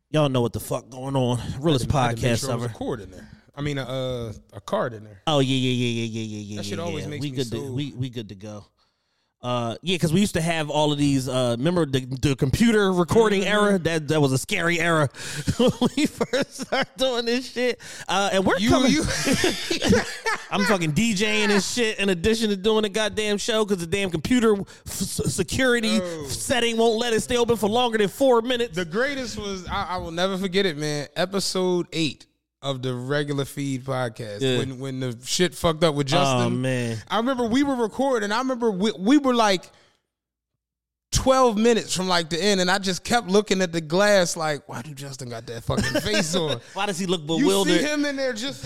Y'all know what the fuck going on. Realest podcast sure ever. A cord in there. I mean, a card in there. Oh yeah. That shit always makes me so. We good to go. Yeah, because we used to have all of these. Remember the computer recording era? That was a scary era when we first started doing this shit. And we're coming. I'm fucking DJing and shit in addition to doing the goddamn show because the damn computer security setting won't let it stay open for longer than 4 minutes. The greatest was I will never forget it, man. Episode 8 of the regular feed podcast when the shit fucked up with Justin. Oh man, I remember we were recording. I remember we were like 12 minutes from like the end, and I just kept looking at the glass like, why do Justin got that fucking face on? Why does he look bewildered? You see him in there just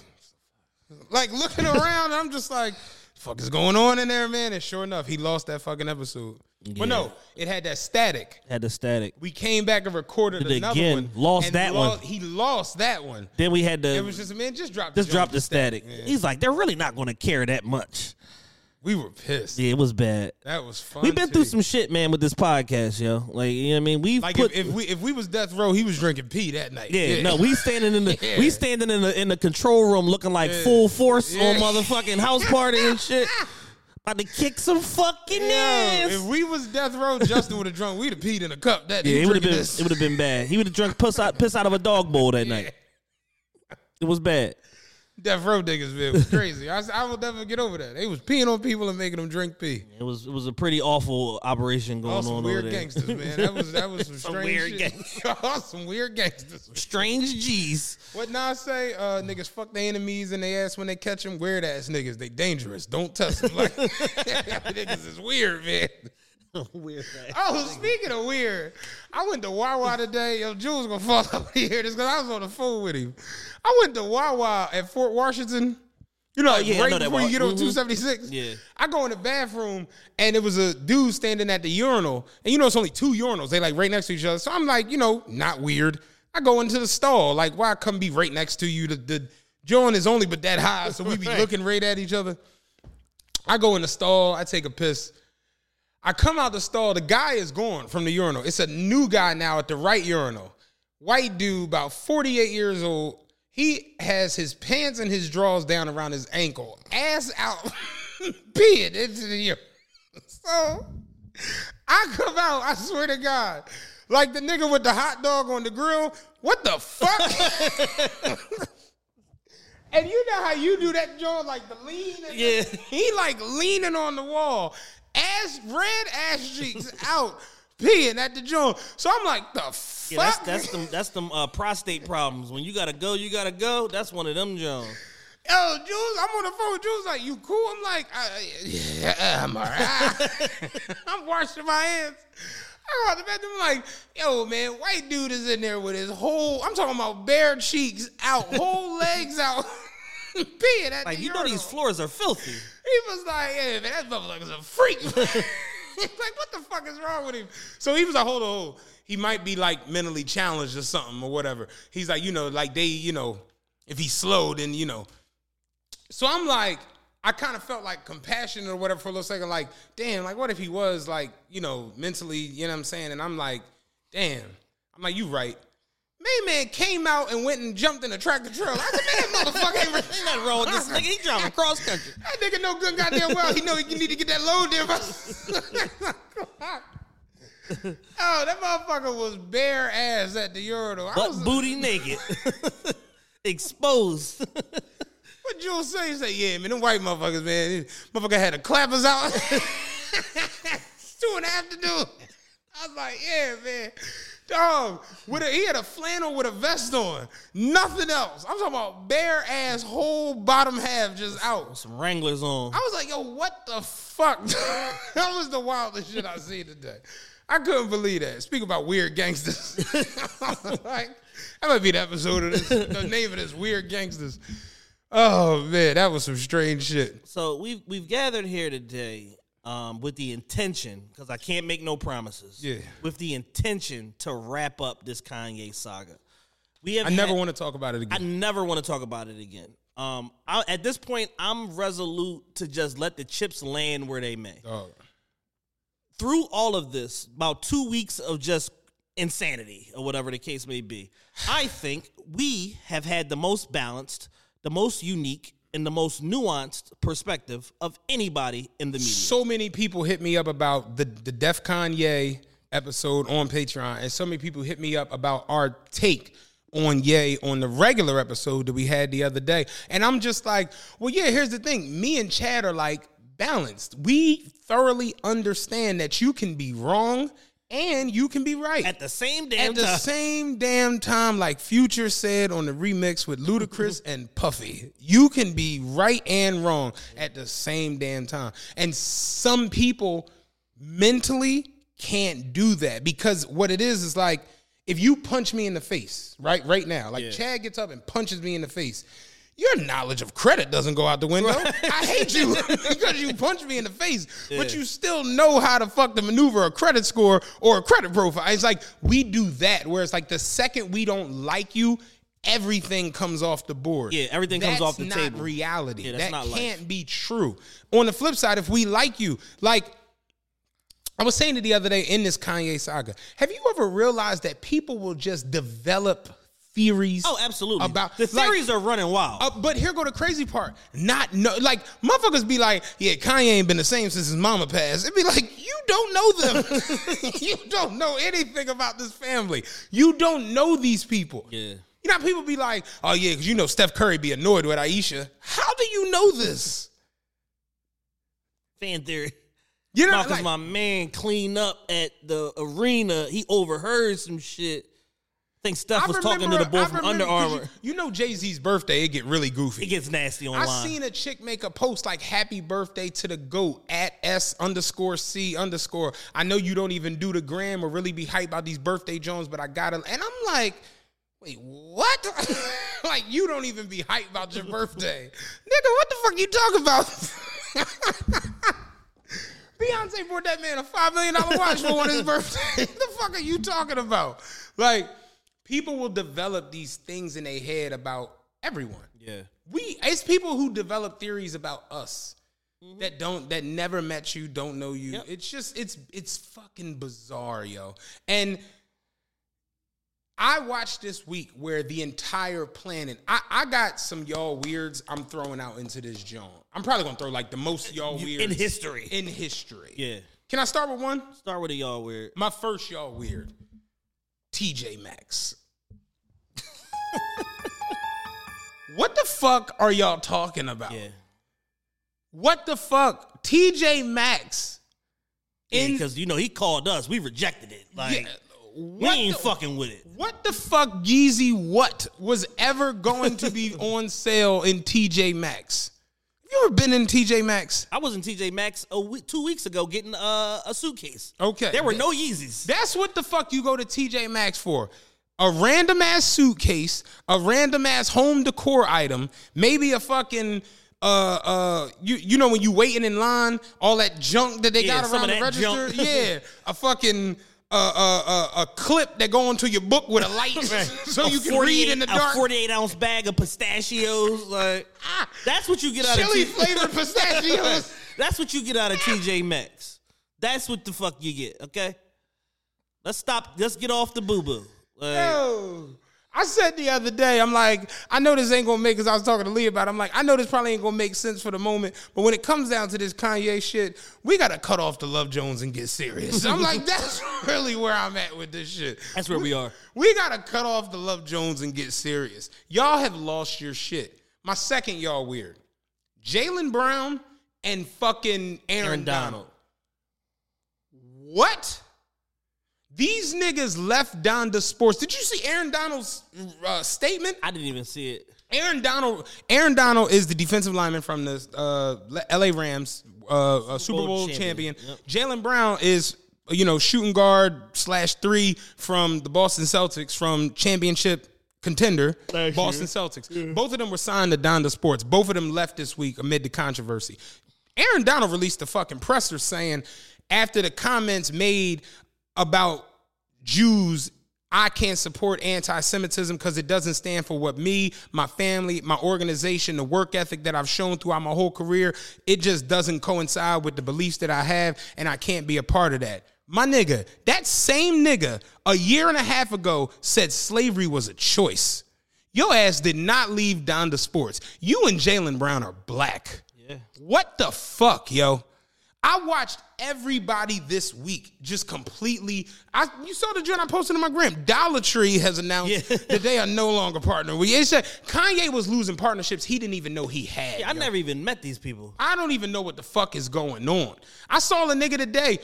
like looking around. And I'm just like, fuck is going on in there, man? And sure enough, he lost that fucking episode. Yeah. But no, it had that static. We came back and recorded another one. Lost that one. He lost that one. Then we had to. It was just, man, just drop the static. Yeah. He's like, they're really not going to care that much. We were pissed. Yeah, it was bad. That was fun. We've been through some shit, man, with this podcast, yo. Like, you know what I mean? We've like if we was Death Row, he was drinking pee that night. Yeah. No, we standing in the in the control room looking like full force on motherfucking house party and shit. About to kick some fucking ass. If we was Death Row, Justin would have drunk. We'd have peed in a cup. It would have been bad. He would have drunk piss out of a dog bowl that night. It was bad. Death Row niggas, man, it was crazy. I will never get over that. They was peeing on people and making them drink pee. It was a pretty awful operation going on over there. Weird gangsters, man. That was some strange shit. Some weird gangsters. Strange G's. What Nas say? Niggas fuck their enemies in their ass when they catch them. Weird ass niggas. They dangerous. Don't test them. Like niggas is weird, man. Weird. Speaking of weird, I went to Wawa today. Yo, Jules gonna fall up here this because I was on the phone with him. I went to Wawa at Fort Washington. You know, right before you get on 276. Yeah. I go in the bathroom and it was a dude standing at the urinal. And you know, it's only 2 urinals. They like right next to each other. So I'm like, you know, not weird. I go into the stall. Like, why come be right next to you? The joint is only but that high. So we be looking right at each other. I go in the stall. I take a piss. I come out the stall. The guy is gone from the urinal. It's a new guy now at the right urinal. White dude, about 48 years old. He has his pants and his drawers down around his ankle. Ass out. Peeing into the urinal. So I come out, I swear to God, like the nigga with the hot dog on the grill. What the fuck? And you know how you do that joint, like the lean? Yeah. He like leaning on the wall. Red ass cheeks out, peeing at the joint. So I'm like, the fuck? Yeah, that's them prostate problems. When you gotta go, that's one of them joints. Yo, Jules, I'm on the phone with Jules, like, you cool? I'm like, yeah, I'm all right. I'm washing my hands. I go out the bathroom, I'm like, yo, man, white dude is in there with his whole, I'm talking about bare cheeks out, whole legs out, peeing at like, the you urinal. know these floors are filthy. He was like, hey, man, that motherfucker's a freak. Like, what the fuck is wrong with him? So he was like, hold on. He might be, like, mentally challenged or something or whatever. He's like, you know, like they, you know, if he's slow, then, you know. So I'm like, I kind of felt like compassion or whatever for a little second. Like, damn, like, what if he was, like, you know, mentally, you know what I'm saying? And I'm like, damn. I'm like, you right. Man came out and went and jumped in a tractor trailer. I said, man, that motherfucker ain't nothing wrong with this nigga. He driving cross country. That nigga know good goddamn well. He know he need to get that load there. Oh, that motherfucker was bare ass at the urinal. Booty naked. Exposed. What Jules say? He say, yeah, man, them white motherfuckers, man. Motherfucker had the clappers out. 2.5 to do. I was like, yeah, man. Dog, he had a flannel with a vest on. Nothing else. I'm talking about bare ass, whole bottom half just out. Some Wranglers on. I was like, yo, what the fuck? That was the wildest shit I seen today. I couldn't believe that. Speak about weird gangsters. Like, that might be the episode of this, the name of this, Weird Gangsters. Oh, man, that was some strange shit. So we've gathered here today with the intention, because I can't make no promises. Yeah. With the intention to wrap up this Kanye saga. I never want to talk about it again. I never want to talk about it again. At this point, I'm resolute to just let the chips land where they may. Oh. Through all of this, about 2 weeks of just insanity or whatever the case may be. I think we have had the most balanced, the most unique, and the most nuanced perspective of anybody in the media. So many people hit me up about the Def Kanye episode on Patreon, and so many people hit me up about our take on Ye on the regular episode that we had the other day. And I'm just like, well, yeah, here's the thing. Me and Chad are like balanced. We thoroughly understand that you can be wrong and you can be right. At the same damn At the same damn time, like Future said on the remix with Ludacris and Puffy, you can be right and wrong at the same damn time. And some people mentally can't do that because what it is like, if you punch me in the face, right now, like Chad gets up and punches me in the face, your knowledge of credit doesn't go out the window. I hate you because you punched me in the face, but you still know how to fuck to maneuver a credit score or a credit profile. It's like we do that, where it's like the second we don't like you, everything comes off the board. Yeah, everything comes off the table. That's not reality. Yeah, that's that not can't life. be true. On the flip side, if we like you, like I was saying it the other day in this Kanye saga, have you ever realized that people will just develop theories? Oh, absolutely. About the theories are running wild. But here go the crazy part. Like motherfuckers be like, yeah, Kanye ain't been the same since his mama passed. It'd be like, you don't know them. You don't know anything about this family. You don't know these people. Yeah. You know, people be like, oh yeah, because you know Steph Curry be annoyed with Aisha. How do you know this? Fan theory. You know, because my man cleaned up at the arena. He overheard some shit. I think Steph was talking to the boy from Under Armour. You know Jay-Z's birthday, it get really goofy. It gets nasty online. I seen a chick make a post like happy birthday to the GOAT at S_C_. I know you don't even do the gram or really be hyped about these birthday Jones, but I got it. And I'm like, wait, what? Like you don't even be hyped about your birthday. Nigga, what the fuck you talking about? Beyonce bought that man a $5 million watch for one of his birthday. What the fuck are you talking about? Like, people will develop these things in their head about everyone. Yeah. It's people who develop theories about us that never met you, don't know you. Yep. It's just, it's fucking bizarre, yo. And I watched this week where the entire planet, I got some y'all weirds I'm throwing out into this joint. I'm probably going to throw like the most y'all weirds. In history. Yeah. Can I start with one? Start with a y'all weird. My first y'all weird. TJ Maxx. What the fuck are y'all talking about? Yeah. What the fuck? TJ Maxx. Because, he called us. We rejected it. Like, we ain't fucking with it. What the fuck, Yeezy, what was ever going to be on sale in TJ Maxx? You ever been in TJ Maxx? I was in TJ Maxx 2 weeks ago getting a suitcase. Okay. There were no Yeezys. That's what the fuck you go to TJ Maxx for. A random ass suitcase, a random ass home decor item, maybe a fucking you know when you waiting in line, all that junk that they got around the register. Junk. Yeah. A fucking a clip that go into your book with a light so you can read in the dark. A 48-ounce bag of pistachios. Like that's what you get out of chili flavored pistachios. That's what you get out of TJ Maxx. That's what the fuck you get, okay? Let's stop. Let's get off the boo-boo. Yo, I said the other day, I'm like, I know this ain't gonna make, because I was talking to Lee about it, I'm like, I know this probably ain't gonna make sense for the moment, but when it comes down to this Kanye shit, we gotta cut off the Love Jones and get serious. I'm like, that's really where I'm at with this shit. That's where we are. We gotta cut off the Love Jones and get serious. Y'all have lost your shit. My second y'all weird. Jaylen Brown and fucking Aaron Donald. What? These niggas left Donda Sports. Did you see Aaron Donald's statement? I didn't even see it. Aaron Donald is the defensive lineman from the LA Rams, Super Bowl champion. Yep. Jaylen Brown is, shooting guard /3 from the Boston Celtics, from championship contender Boston Celtics. Yeah. Both of them were signed to Donda Sports. Both of them left this week amid the controversy. Aaron Donald released a fucking presser saying, after the comments made about Jews, I can't support anti-Semitism because it doesn't stand for what me, my family, my organization, the work ethic that I've shown throughout my whole career, it just doesn't coincide with the beliefs that I have, and I can't be a part of that. My nigga, that same nigga a year and a half ago said slavery was a choice. Your ass did not leave Donda Sports. You and Jaylen Brown are black. Yeah. What the fuck, yo? I watched everybody this week just completely. You saw the joint I posted on my gram. Dollar Tree has announced that they are no longer partnering with you. It said Kanye was losing partnerships he didn't even know he had. Yeah, I never even met these people. I don't even know what the fuck is going on. I saw a nigga today.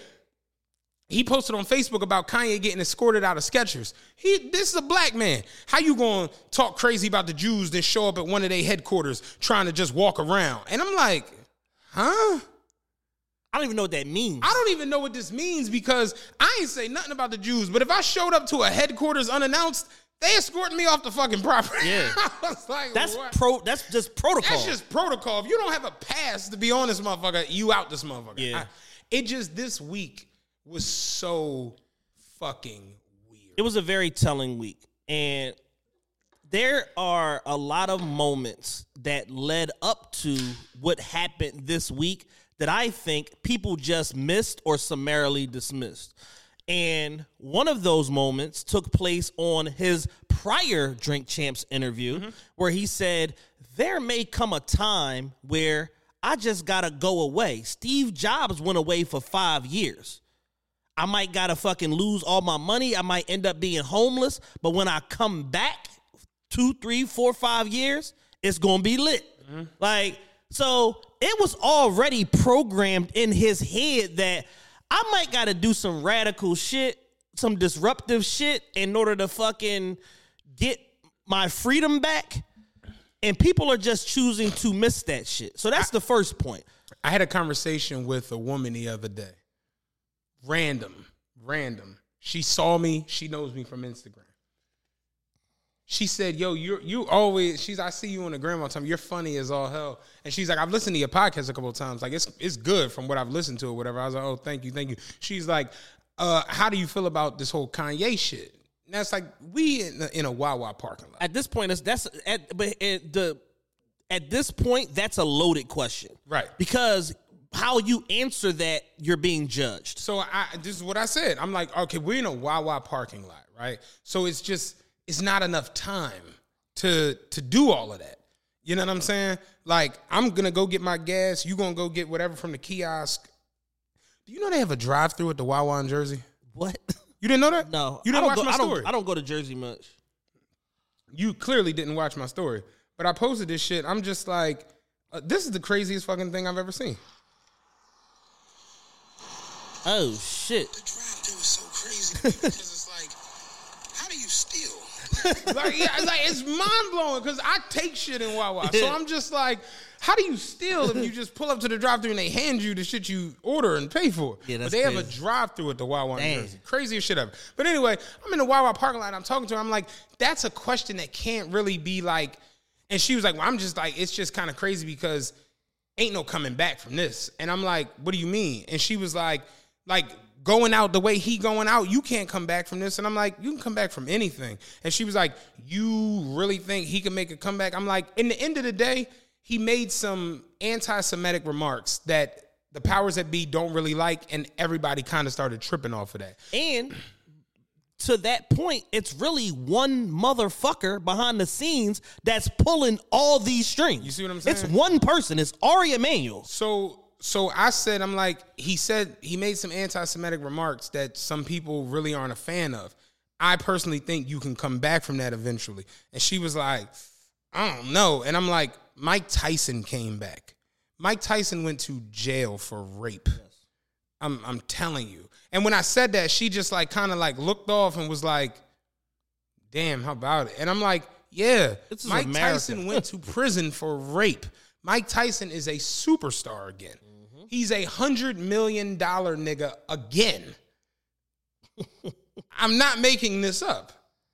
He posted on Facebook about Kanye getting escorted out of Skechers. This is a black man. How you gonna talk crazy about the Jews then show up at one of their headquarters trying to just walk around? And I'm like, huh? I don't even know what that means. I don't even know what this means because I ain't say nothing about the Jews. But if I showed up to a headquarters unannounced, they escorting me off the fucking property. Yeah. I was like, That's what? That's just protocol. That's just protocol. If you don't have a pass to be on this motherfucker, you out this motherfucker. Yeah. This week was so fucking weird. It was a very telling week. And there are a lot of moments that led up to what happened this week that I think people just missed or summarily dismissed. And one of those moments took place on his prior Drink Champs interview where he said, there may come a time where I just got to go away. Steve Jobs went away for 5 years. I might got to fucking lose all my money. I might end up being homeless. But when I come back 2, 3, 4, 5 years, it's going to be lit. Like, so it was already programmed in his head that I might got to do some radical shit, some disruptive shit in order to fucking get my freedom back. And people are just choosing to miss that shit. So that's the first point. I had a conversation with a woman the other day. Random. She saw me. She knows me from Instagram. She said, yo, you always, I see you on the gram all the time. You're funny as all hell. And she's like, I've listened to your podcast a couple of times. Like, it's good from what I've listened to or whatever. I was like, oh, thank you. She's like, how do you feel about this whole Kanye shit? And that's like, we in a Wawa parking lot. At this point, at this point, that's a loaded question. Right. Because how you answer that, you're being judged. So this is what I said. I'm like, okay, we're in a Wawa parking lot, right? So it's not enough time to do all of that. You know what I'm saying? Like, I'm going to go get my gas. You going to go get whatever from the kiosk. Do you know they have a drive-thru at the Wawa in Jersey? What? You didn't know that? No. You didn't watch my story? I don't go to Jersey much. You clearly didn't watch my story. But I posted this shit. I'm just like, this is the craziest fucking thing I've ever seen. Oh, shit. The drive-thru is so crazy because it's like, how do you steal? It's mind-blowing because I take shit in Wawa. So I'm just like, how do you steal if you just pull up to the drive-thru and they hand you the shit you order and pay for? Yeah, that's but they crazy. have a drive-thru at the Wawa in Damn. Jersey. Craziest shit ever. But anyway, I'm in the Wawa parking lot and I'm talking to her. I'm like, that's a question that can't really be like, and she was like, well, I'm just like, it's just kind of crazy because ain't no coming back from this. And I'm like, what do you mean? And she was like going out the way he going out, you can't come back from this. And I'm like, you can come back from anything. And she was like, you really think he can make a comeback? I'm like, in the end of the day, he made some anti-Semitic remarks that the powers that be don't really like, and everybody kind of started tripping off of that. And to that point, it's really one motherfucker behind the scenes that's pulling all these strings. You see what I'm saying? It's one person. It's Ari Emanuel. So I said, I'm like, he said he made some anti-Semitic remarks that some people really aren't a fan of. I personally think you can come back from that eventually. And she was like, I don't know. And I'm like, Mike Tyson came back. Mike Tyson went to jail for rape. Yes. I'm telling you. And when I said that, she just like kind of like looked off and was like, damn, how about it? And I'm like, yeah, Mike Tyson went to prison for rape. Mike Tyson is a superstar again. Mm-hmm. He's $100 million nigga again. I'm not making this up.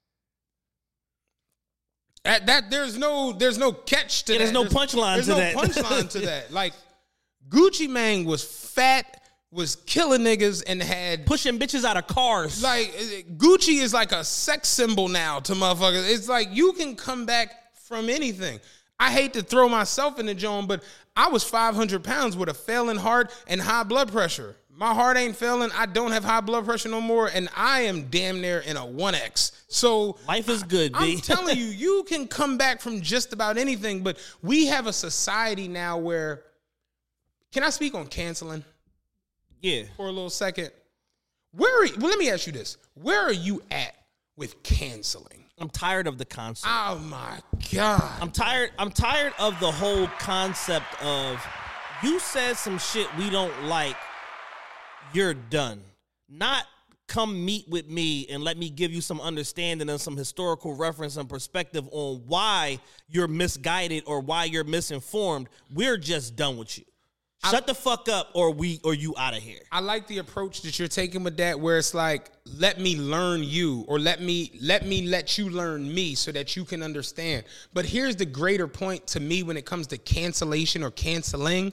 There's no catch to that. There's no punchline to that. There's no punchline to that. Like, Gucci Mane was fat, was killing niggas, and had pushing bitches out of cars. Like, Gucci is like a sex symbol now to motherfuckers. It's like you can come back from anything. I hate to throw myself in the joint, but I was 500 pounds with a failing heart and high blood pressure. My heart ain't failing. I don't have high blood pressure no more, and I am damn near in a 1X. So life is good, I'm B. telling you, you can come back from just about anything, but we have a society now where, can I speak on canceling? Yeah. For a little second. Let me ask you this. Where are you at with canceling? I'm tired of the concept. Oh my God. I'm tired of the whole concept of you said some shit we don't like, you're done. Not come meet with me and let me give you some understanding and some historical reference and perspective on why you're misguided or why you're misinformed. We're just done with you. Shut the fuck up or you out of here. I like the approach that you're taking with that, where it's like, let me learn you, or let you learn me so that you can understand. But here's the greater point to me when it comes to cancellation or canceling.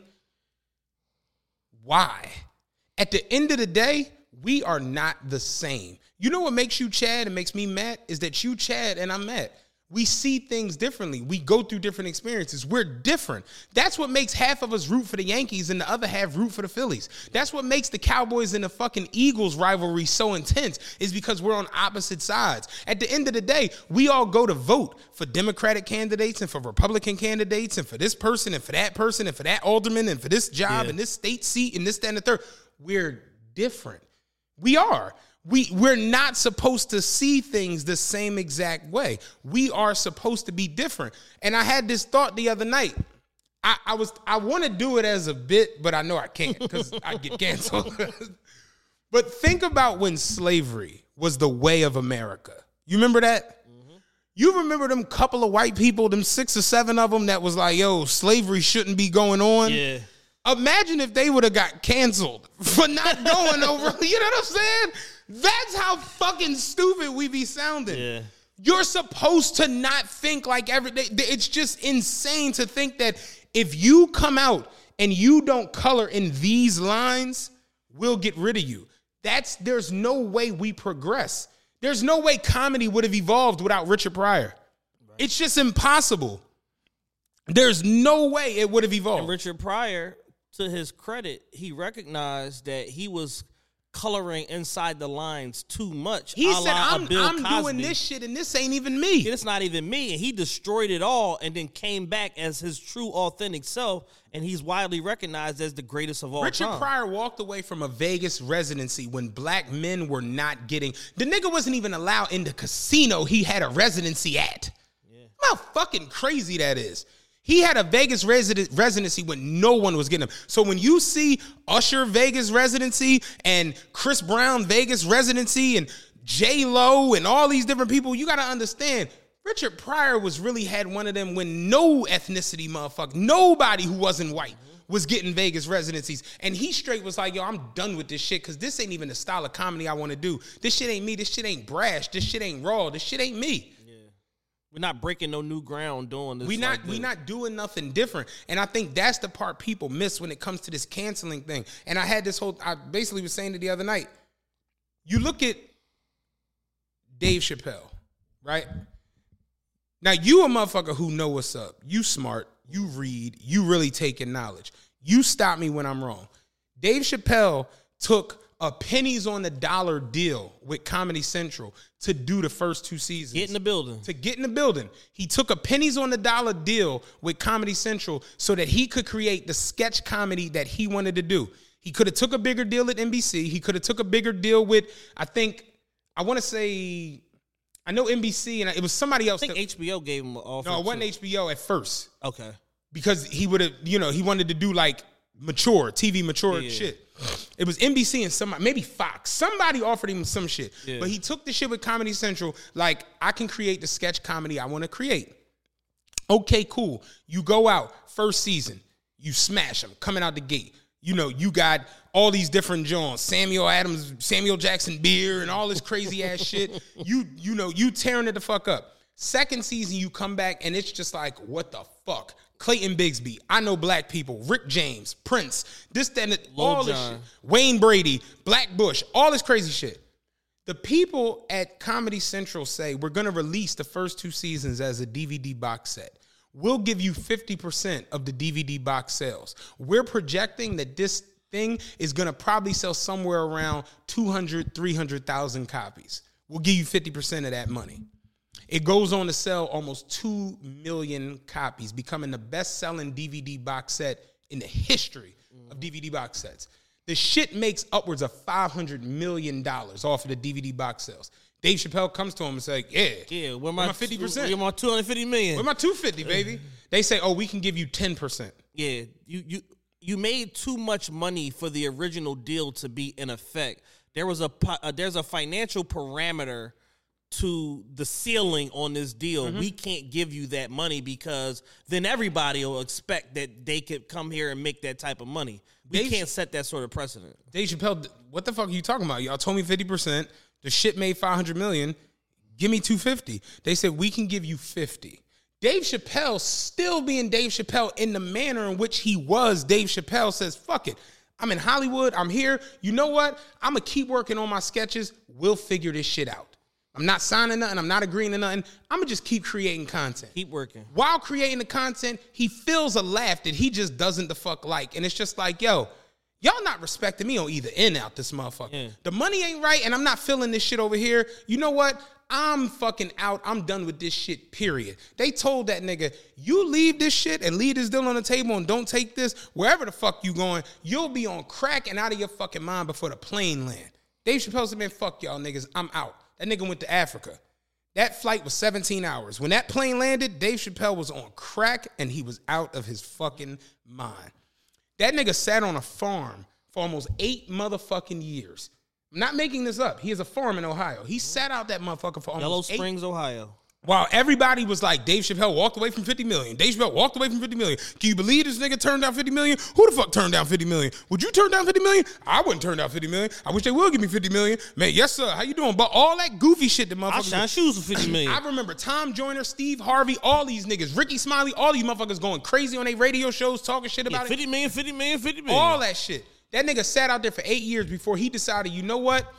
Why? At the end of the day, we are not the same. You know what makes you Chad and makes me Matt is that you Chad and I'm Matt. We see things differently. We go through different experiences. We're different. That's what makes half of us root for the Yankees and the other half root for the Phillies. That's what makes the Cowboys and the fucking Eagles rivalry so intense, is because we're on opposite sides. At the end of the day, we all go to vote for Democratic candidates and for Republican candidates and for this person and for that person and for that alderman and for this job and this state seat and this, that, and the third. We're different. We are. We're not supposed to see things the same exact way. We are supposed to be different. And I had this thought the other night. I want to do it as a bit, but I know I can't because I get canceled. But think about when slavery was the way of America. You remember that? Mm-hmm. You remember them couple of white people, them 6 or 7 of them that was like, yo, slavery shouldn't be going on. Yeah. Imagine if they would have got canceled for not going over. You know what I'm saying? That's how fucking stupid we be sounding. Yeah. You're supposed to not think like every day. It's just insane to think that if you come out and you don't color in these lines, we'll get rid of you. There's no way we progress. There's no way comedy would have evolved without Richard Pryor. Right. It's just impossible. There's no way it would have evolved. And Richard Pryor, to his credit, he recognized that he was coloring inside the lines too much. He said, I'm doing this shit and this ain't even me. It's not even me. And he destroyed it all and then came back as his true, authentic self. And he's widely recognized as the greatest of all time. Richard Pryor walked away from a Vegas residency when black men were not getting... The nigga wasn't even allowed in the casino he had a residency at. Yeah. How fucking crazy that is. He had a Vegas residency when no one was getting him. So when you see Usher Vegas residency and Chris Brown Vegas residency and J-Lo and all these different people, you got to understand, Richard Pryor had one of them when no ethnicity motherfucker, nobody who wasn't white was getting Vegas residencies. And he straight was like, yo, I'm done with this shit because this ain't even the style of comedy I want to do. This shit ain't me. This shit ain't brash. This shit ain't raw. This shit ain't me. We're not breaking no new ground doing this. We not doing nothing different. And I think that's the part people miss when it comes to this canceling thing. And I basically was saying it the other night. You look at Dave Chappelle, right? Now, you a motherfucker who know what's up. You smart. You read. You really taking knowledge. You stop me when I'm wrong. Dave Chappelle took a pennies on the dollar deal with Comedy Central to do the first 2 seasons. Get in the building. To get in the building. He took a pennies on the dollar deal with Comedy Central so that he could create the sketch comedy that he wanted to do. He could have took a bigger deal at NBC. He could have took a bigger deal with, I know NBC, and it was somebody else. I think HBO gave him an offer. No, it wasn't HBO at first. Okay. Because he would have, he wanted to do like TV mature shit. It was NBC and somebody, maybe Fox. Somebody offered him some shit. Yeah. But he took the shit with Comedy Central, like, I can create the sketch comedy I want to create. Okay, cool. You go out, first season, you smash them, coming out the gate. You got all these different Johns, Samuel Adams, Samuel Jackson Beer, and all this crazy ass shit. You tearing it the fuck up. Second season, you come back, and it's just like, what the fuck? Clayton Bigsby, I Know Black People, Rick James, Prince, this, that, and all this shit. Wayne Brady, Black Bush, all this crazy shit. The people at Comedy Central say, we're going to release the first 2 seasons as a DVD box set. We'll give you 50% of the DVD box sales. We're projecting that this thing is going to probably sell somewhere around 200, 300,000 copies. We'll give you 50% of that money. It goes on to sell almost 2 million copies, becoming the best-selling DVD box set in the history of DVD box sets. The shit makes upwards of $500 million off of the DVD box sales. Dave Chappelle comes to him and says, where my 50%? Where my $250 million? Where my $250, baby? They say, oh, we can give you 10%. Yeah, you made too much money for the original deal to be in effect. There's a financial parameter to the ceiling on this deal. We can't give you that money because then everybody will expect that they could come here and make that type of money. We can't set that sort of precedent. Dave Chappelle, what the fuck are you talking about? Y'all told me 50%. The shit made $500 million. Give me $250. They said we can give you $50. Dave Chappelle, still being Dave Chappelle in the manner in which he was Dave Chappelle, says, fuck it. I'm in Hollywood. I'm here. You know what? I'm going to keep working on my sketches. We'll figure this shit out. I'm not signing nothing. I'm not agreeing to nothing. I'm going to just keep creating content. Keep working. While creating the content, he feels a laugh that he just doesn't the fuck like. And it's just like, yo, y'all not respecting me on either end out this motherfucker. Yeah. The money ain't right, and I'm not feeling this shit over here. You know what? I'm fucking out. I'm done with this shit, period. They told that nigga, you leave this shit and leave this deal on the table and don't take this, wherever the fuck you going, you'll be on crack and out of your fucking mind before the plane land. Dave Chappelle said, man, fuck y'all niggas. I'm out. That nigga went to Africa. That flight was 17 hours. When that plane landed, Dave Chappelle was on crack and he was out of his fucking mind. That nigga sat on a farm for almost 8 motherfucking years. I'm not making this up. He has a farm in Ohio. He sat out that motherfucker for almost Yellow Springs, Ohio. While everybody was like, Dave Chappelle walked away from $50 million. Dave Chappelle walked away from $50 million. Can you believe this nigga turned down $50 million? Who the fuck turned down $50 million? Would you turn down $50 million? I wouldn't turn down $50 million. I wish they would give me $50 million. Man, yes, sir. How you doing? But all that goofy shit that motherfuckers... I'll shine shoes for $50 million. I remember Tom Joyner, Steve Harvey, all these niggas, Ricky Smiley, all these motherfuckers going crazy on their radio shows, talking shit about it. $50 million, $50 million, $50 million. All that shit. That nigga sat out there for 8 years before he decided, you know what?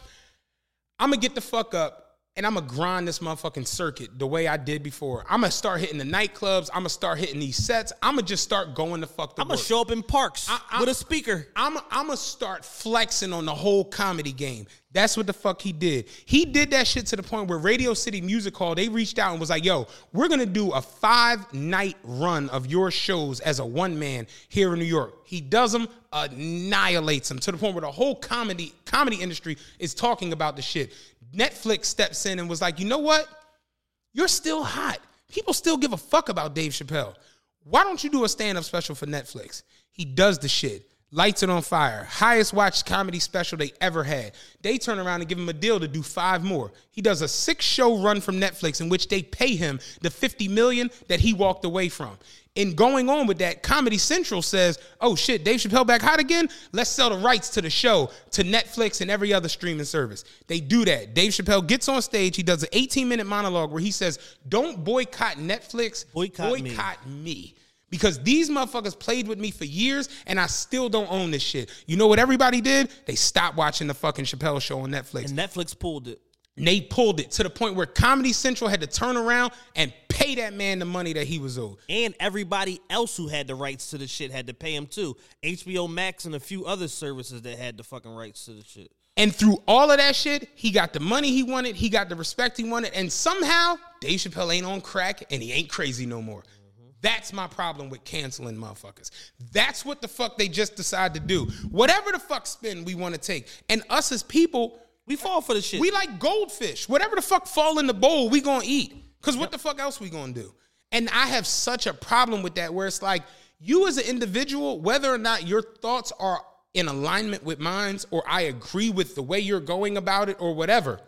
I'm going to get the fuck up and I'm going to grind this motherfucking circuit the way I did before. I'm going to start hitting the nightclubs. I'm going to start hitting these sets. I'm going to just start going the fuck to work. I'm going to show up in parks with a speaker. I'm going to start flexing on the whole comedy game. That's what the fuck he did. He did that shit to the point where Radio City Music Hall, they reached out and was like, yo, we're going to do a 5-night run of your shows as a one man here in New York. He does them, annihilates them to the point where the whole comedy industry is talking about the shit. Netflix steps in and was like, you know what? You're still hot. People still give a fuck about Dave Chappelle. Why don't you do a stand-up special for Netflix? He does the shit. Lights It on Fire. Highest watched comedy special they ever had. They turn around and give him a deal to do 5 more. He does a 6-show run from Netflix in which they pay him the $50 million that he walked away from. In going on with that, Comedy Central says, oh shit, Dave Chappelle back hot again? Let's sell the rights to the show to Netflix and every other streaming service. They do that. Dave Chappelle gets on stage. He does an 18-minute monologue where he says, don't boycott Netflix, boycott me. Because these motherfuckers played with me for years and I still don't own this shit. You know what everybody did? They stopped watching the fucking Chappelle show on Netflix. And Netflix pulled it. And they pulled it to the point where Comedy Central had to turn around and pay that man the money that he was owed. And everybody else who had the rights to the shit had to pay him too. HBO Max and a few other services that had the fucking rights to the shit. And through all of that shit, he got the money he wanted, he got the respect he wanted, and somehow Dave Chappelle ain't on crack and he ain't crazy no more. That's my problem with canceling motherfuckers. That's what the fuck they just decide to do. Whatever the fuck spin we want to take. And us as people, we fall for the shit. We like goldfish. Whatever the fuck fall in the bowl, we gonna eat. Because what the fuck else we gonna do? And I have such a problem with that where it's like, you as an individual, whether or not your thoughts are in alignment with mine or I agree with the way you're going about it or whatever,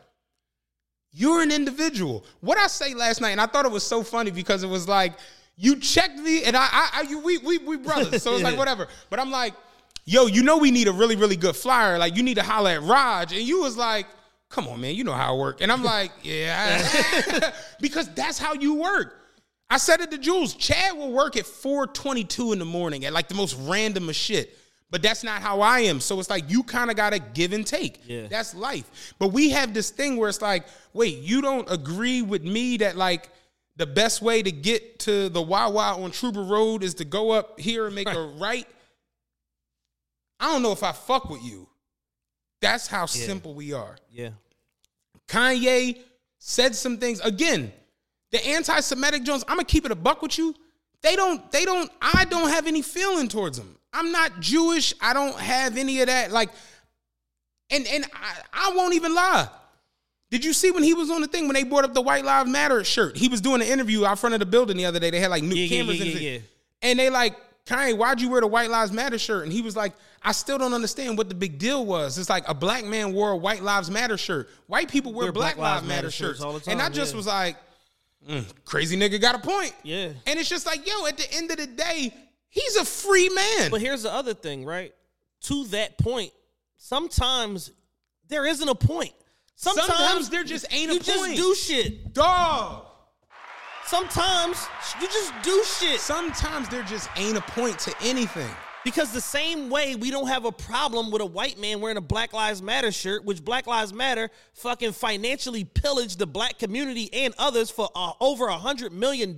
you're an individual. What I say last night, and I thought it was so funny because it was like, you checked me, and we brothers, so it's like whatever. But I'm like, yo, you know we need a really, really good flyer. Like, you need to holler at Raj. And you was like, come on, man, you know how it work. And I'm like, yeah. Because that's how you work. I said it to Jules, Chad will work at 4:22 in the morning at like the most random of shit. But that's not how I am. So it's like you kind of got to give and take. Yeah. That's life. But we have this thing where it's like, wait, you don't agree with me that like, the best way to get to the Wawa on Trouba Road is to go up here and make a right. I don't know if I fuck with you. That's how simple we are. Yeah. Kanye said some things. Again, the anti-Semitic Jones, I'm going to keep it a buck with you. I don't have any feeling towards them. I'm not Jewish. I don't have any of that. Like, and I won't even lie. Did you see when he was on the thing, when they brought up the White Lives Matter shirt? He was doing an interview out front of the building the other day. They had like new cameras and shit. And they like, Kanye, why'd you wear the White Lives Matter shirt? And he was like, I still don't understand what the big deal was. It's like a black man wore a White Lives Matter shirt. White people wear Black Lives Matter shirts all the time. And I just was like, crazy nigga got a point. Yeah. And it's just like, yo, at the end of the day, he's a free man. But here's the other thing, right? To that point, sometimes there isn't a point. Sometimes there just ain't a point. You just do shit. Dog. Sometimes you just do shit. Sometimes there just ain't a point to anything. Because the same way we don't have a problem with a white man wearing a Black Lives Matter shirt, which Black Lives Matter fucking financially pillaged the black community and others for over $100 million.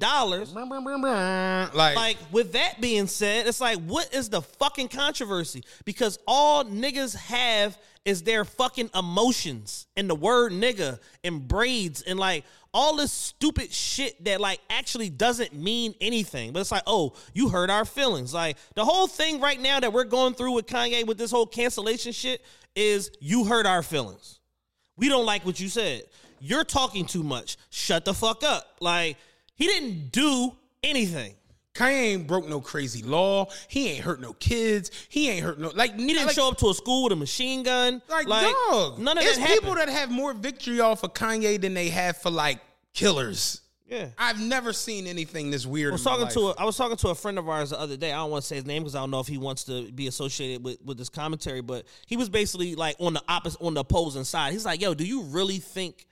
Like, with that being said, it's like, what is the fucking controversy? Because all niggas have is their fucking emotions and the word nigga and braids and like all this stupid shit that like actually doesn't mean anything. But it's like, oh, you hurt our feelings. Like the whole thing right now that we're going through with Kanye with this whole cancellation shit is you hurt our feelings. We don't like what you said. You're talking too much. Shut the fuck up. Like he didn't do anything. Kanye ain't broke no crazy law. He ain't hurt no kids. He ain't hurt no like. He didn't show up to a school with a machine gun. Like dog, none of it's that happened. People that have more victory off of Kanye than they have for like killers. Yeah, I've never seen anything this weird. I was talking to a friend of ours the other day. I don't want to say his name because I don't know if he wants to be associated with this commentary. But he was basically like on the opposing side. He's like, "Yo, do you really think,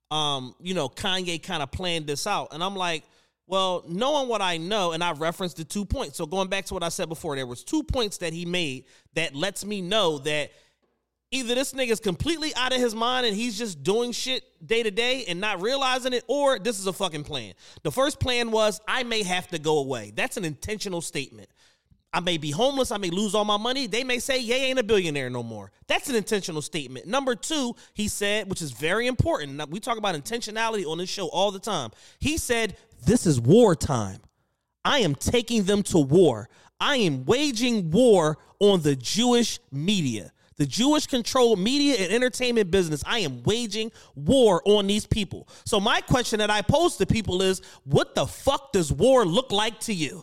Kanye kind of planned this out?" And I'm like, well, knowing what I know, and I referenced the 2 points. So going back to what I said before, there was 2 points that he made that lets me know that either this nigga's completely out of his mind and he's just doing shit day to day and not realizing it, or this is a fucking plan. The first plan was, I may have to go away. That's an intentional statement. I may be homeless. I may lose all my money. They may say, Ye ain't a billionaire no more. That's an intentional statement. Number 2, he said, which is very important. Now, we talk about intentionality on this show all the time. He said, this is wartime. I am taking them to war. I am waging war on the Jewish media, the Jewish controlled media and entertainment business. I am waging war on these people. So my question that I pose to people is, what the fuck does war look like to you?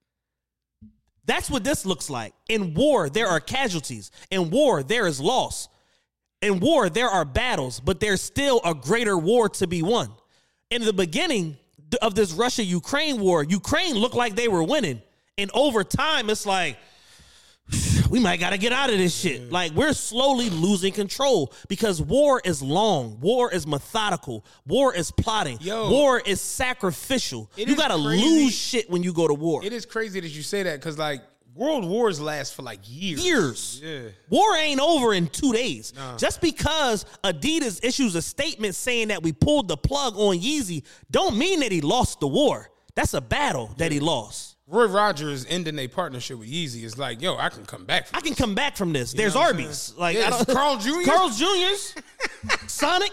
That's what this looks like. In war, there are casualties. In war, there is loss. In war, there are battles, but there's still a greater war to be won. In the beginning of this Russia-Ukraine war, Ukraine looked like they were winning. And over time, it's like, we might got to get out of this shit. Like, we're slowly losing control because war is long. War is methodical. War is plotting. War is sacrificial. You got to lose shit when you go to war. It is crazy that you say that because, like, world wars last for like years. Yeah. War ain't over in 2 days. Nah. Just because Adidas issues a statement saying that we pulled the plug on Yeezy don't mean that he lost the war. That's a battle that he lost. Roy Rogers ending a partnership with Yeezy is like, yo, I can come back from this. There's Arby's. Like, Carl Jr.? Carl Jr.'s. Sonic.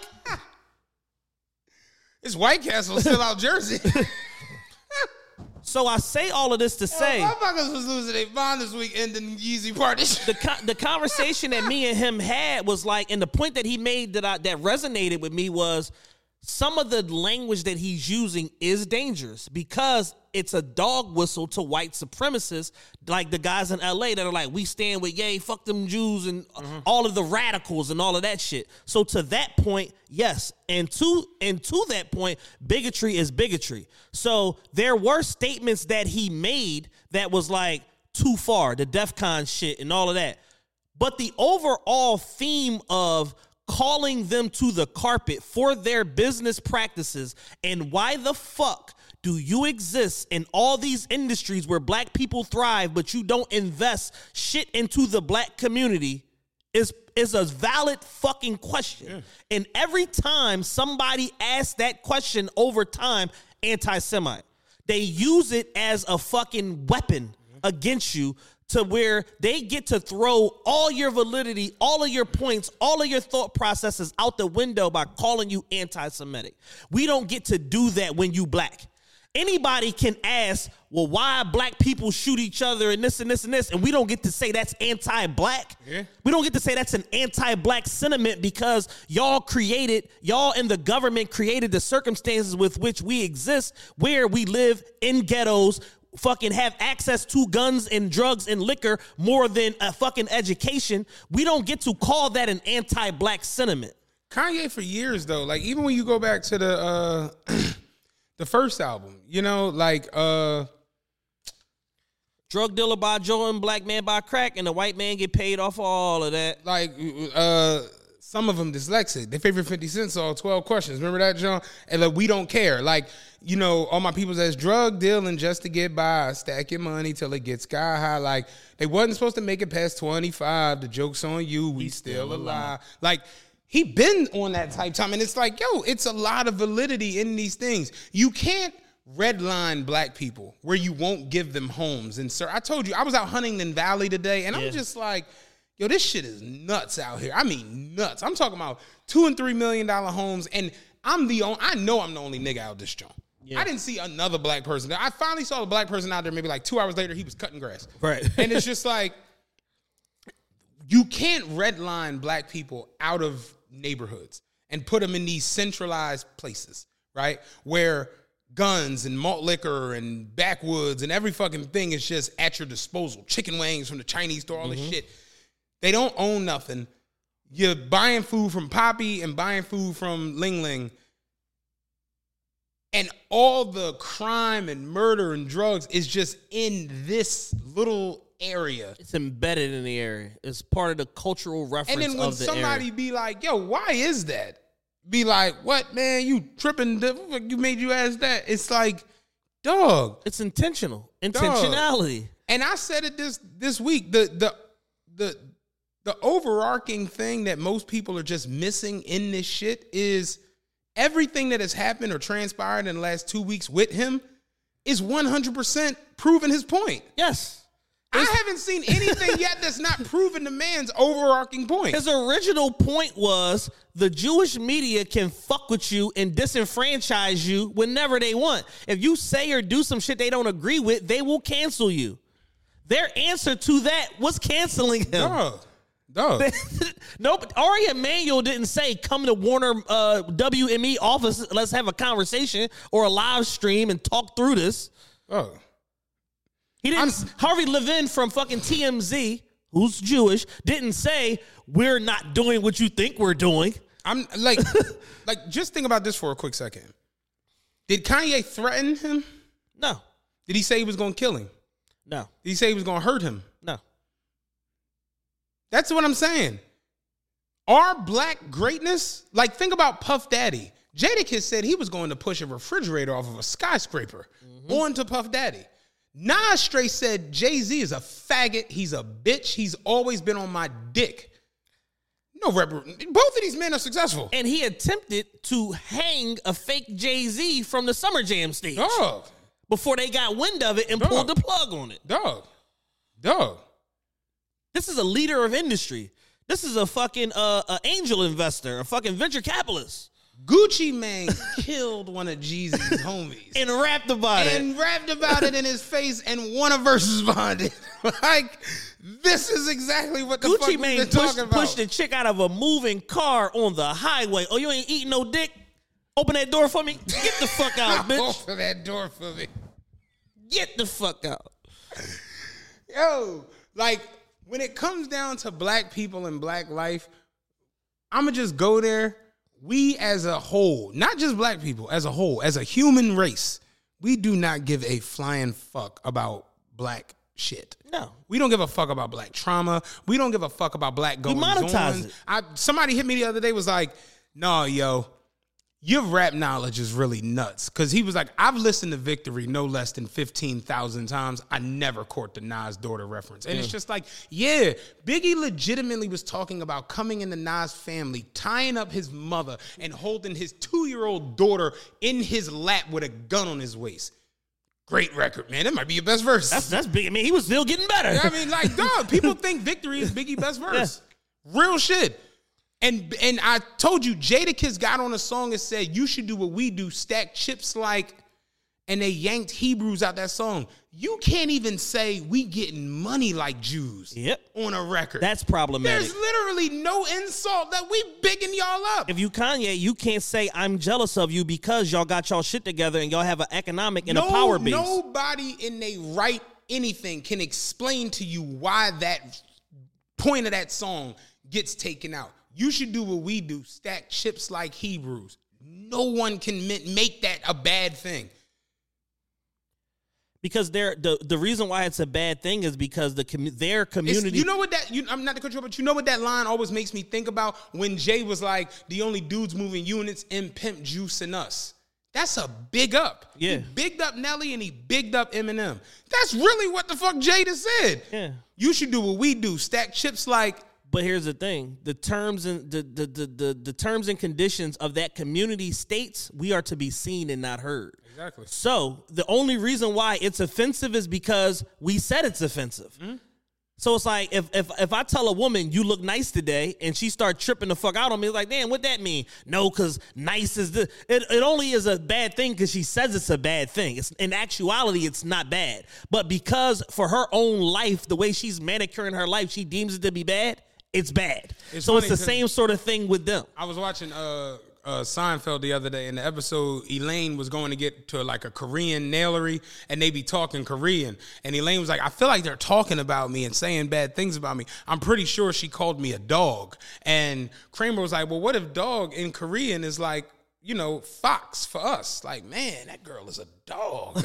It's White Castle still out Jersey. So I say all of this to say, motherfuckers was losing their mind this week ending Yeezy partnership. The conversation that me and him had was like, and the point that he made that resonated with me was, some of the language that he's using is dangerous because it's a dog whistle to white supremacists, like the guys in LA that are like, we stand with Ye, fuck them Jews, and all of the radicals and all of that shit. So to that point, yes. And to that point, bigotry is bigotry. So there were statements that he made that was like too far, the DEFCON shit and all of that. But the overall theme of calling them to the carpet for their business practices and why the fuck do you exist in all these industries where black people thrive, but you don't invest shit into the black community is a valid fucking question. Yeah. And every time somebody asks that question over time, anti-Semite, they use it as a fucking weapon against you to where they get to throw all your validity, all of your points, all of your thought processes out the window by calling you anti-Semitic. We don't get to do that when you black. Anybody can ask, well, why black people shoot each other and this and this and this, and we don't get to say that's anti-black. Yeah. We don't get to say that's an anti-black sentiment because y'all in the government created the circumstances with which we exist, where we live in ghettos, fucking have access to guns and drugs and liquor more than a fucking education. We don't get to call that an anti-black sentiment. Kanye for years, though, like even when you go back to the the first album, you know, like drug dealer by Jordan, black man by crack, and the white man get paid off for all of that. Like some of them dyslexic. Their favorite 50 Cent song, 12 Questions. Remember that, John? And like, we don't care. Like, you know, all my people says drug dealing just to get by. Stack your money till it gets sky high. Like, they wasn't supposed to make it past 25. The joke's on you. We still alive. Like, he been on that type time. And it's like, yo, it's a lot of validity in these things. You can't redline black people where you won't give them homes. And sir, I told you, I was out Huntington Valley today, and I'm just like, yo, this shit is nuts out here. I mean, nuts. I'm talking about $2 and $3 million homes, and I know I'm the only nigga out this joint. Yeah. I didn't see another black person there. I finally saw a black person out there maybe like 2 hours later. He was cutting grass. Right. And it's just like, you can't redline black people out of neighborhoods and put them in these centralized places, right? Where guns and malt liquor and backwoods and every fucking thing is just at your disposal. Chicken wings from the Chinese store, all this shit. They don't own nothing. You're buying food from Poppy and buying food from Ling Ling. And all the crime and murder and drugs is just in this little area. It's embedded in the area. It's part of the cultural reference of the area. And then when somebody be like, yo, why is that? Be like, what, man? You tripping? You made you ask that? It's like, dog. It's intentional. Intentionality. Dog. And I said it this week. The overarching thing that most people are just missing in this shit is everything that has happened or transpired in the last 2 weeks with him is 100% proving his point. Yes. I haven't seen anything yet that's not proven the man's overarching point. His original point was the Jewish media can fuck with you and disenfranchise you whenever they want. If you say or do some shit they don't agree with, they will cancel you. Their answer to that was canceling him. Dog. Nope. Ari Emanuel didn't say, come to Warner WME office, let's have a conversation or a live stream and talk through this. Oh. He didn't. Harvey Levin from fucking TMZ, who's Jewish, didn't say we're not doing what you think we're doing. I'm like, just think about this for a quick second. Did Kanye threaten him? No. Did he say he was going to kill him? No. Did he say he was going to hurt him? No. That's what I'm saying. Our black greatness, like think about Puff Daddy. Jadakiss said he was going to push a refrigerator off of a skyscraper onto Puff Daddy. Nas straight said Jay-Z is a faggot. He's a bitch. He's always been on my dick. Both of these men are successful. And he attempted to hang a fake Jay-Z from the Summer Jam stage. Dog. Before they got wind of it and pulled the plug on it. Dog. This is a leader of industry. This is a fucking angel investor, a fucking venture capitalist. Gucci Mane killed one of Jeezy's homies. And rapped about it in his face and won a versus bond. Like, this is exactly what the Gucci fuck we've Mane been talking about. Pushed the chick out of a moving car on the highway. Oh, you ain't eating no dick? Open that door for me. Get the fuck out, bitch. Open that door for me. Get the fuck out. Yo, like, when it comes down to black people and black life, I'm going to just go there. We as a whole, not just black people, as a whole, as a human race, we do not give a flying fuck about black shit. No. We don't give a fuck about black trauma. We don't give a fuck about black goings on. We monetize it. Somebody hit me the other day, was like, no, yo, your rap knowledge is really nuts. Because he was like, I've listened to Victory no less than 15,000 times. I never caught the Nas daughter reference. And it's just like, yeah, Biggie legitimately was talking about coming in the Nas family, tying up his mother, and holding his 2-year-old daughter in his lap with a gun on his waist. Great record, man. That might be your best verse. That's big. I mean, he was still getting better. I mean, like, dog, people think Victory is Biggie's best verse. Yeah. Real shit. And I told you, Jadakiss got on a song and said, you should do what we do, stack chips like, and they yanked Hebrews out that song. You can't even say we getting money like Jews on a record. That's problematic. There's literally no insult that we bigging y'all up. If you Kanye, you can't say I'm jealous of you because y'all got y'all shit together and y'all have an economic and a power base. Nobody in they right anything can explain to you why that point of that song gets taken out. You should do what we do, stack chips like Hebrews. No one can make that a bad thing. Because the reason why it's a bad thing is because their community. You know what I'm not the control, but you know what that line always makes me think about when Jay was like, the only dudes moving units in Pimp Juice and us. That's a big up. Yeah. He bigged up Nelly and he bigged up Eminem. That's really what the fuck Jada said. Yeah. You should do what we do, stack chips like. But here's the thing: the terms and the terms and conditions of that community states we are to be seen and not heard. Exactly. So the only reason why it's offensive is because we said it's offensive. Mm-hmm. So it's like if I tell a woman you look nice today and she start tripping the fuck out on me, it's like, damn, what that mean? No, because nice is it only is a bad thing because she says it's a bad thing. It's in actuality it's not bad, but because for her own life, the way she's manicuring her life, she deems it to be bad. It's bad. So it's the same sort of thing with them. I was watching Seinfeld the other day, and the episode Elaine was going to get to like a Korean nailery, and they be talking Korean. And Elaine was like, I feel like they're talking about me and saying bad things about me. I'm pretty sure she called me a dog. And Kramer was like, well, what if dog in Korean is like, you know, fox for us? Like, man, that girl is a dog.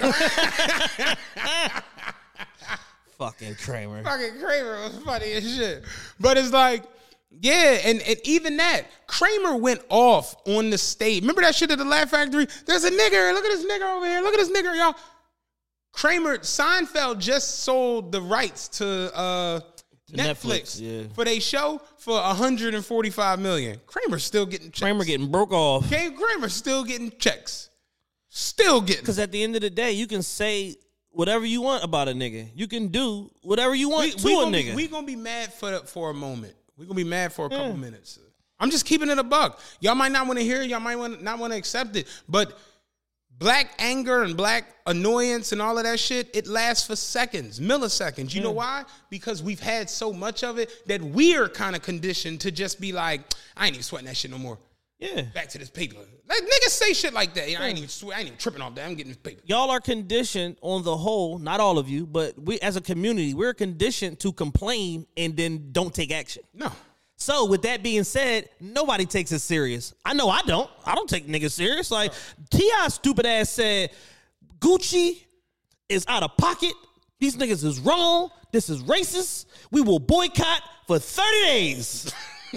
Fucking Kramer. Fucking Kramer was funny as shit. But it's like, yeah, and even that, Kramer went off on the stage. Remember that shit at the Laugh Factory? There's a nigger. Look at this nigger over here. Look at this nigger, y'all. Seinfeld just sold the rights to Netflix for their show for $145 million. Kramer's still getting checks. Kramer getting broke off. Kramer's still getting checks. Still getting. Because at the end of the day, you can say whatever you want about a nigga. You can do whatever you want to a nigga. We're going to be mad for a moment. We're going to be mad for a couple minutes. I'm just keeping it a buck. Y'all might not want to hear it. Y'all might not want to accept it. But black anger and black annoyance and all of that shit, it lasts for seconds, milliseconds. You know why? Because we've had so much of it that we're kind of conditioned to just be like, I ain't even sweating that shit no more. Yeah. Back to this paper. Like, niggas say shit like that. I ain't even tripping off that. I'm getting this paper. Y'all are conditioned on the whole, not all of you, but we as a community, we're conditioned to complain and then don't take action. No. So with that being said, nobody takes it serious. I know I don't. I don't take niggas serious. Like T.I. stupid ass said, Gucci is out of pocket. These niggas is wrong. This is racist. We will boycott for 30 days.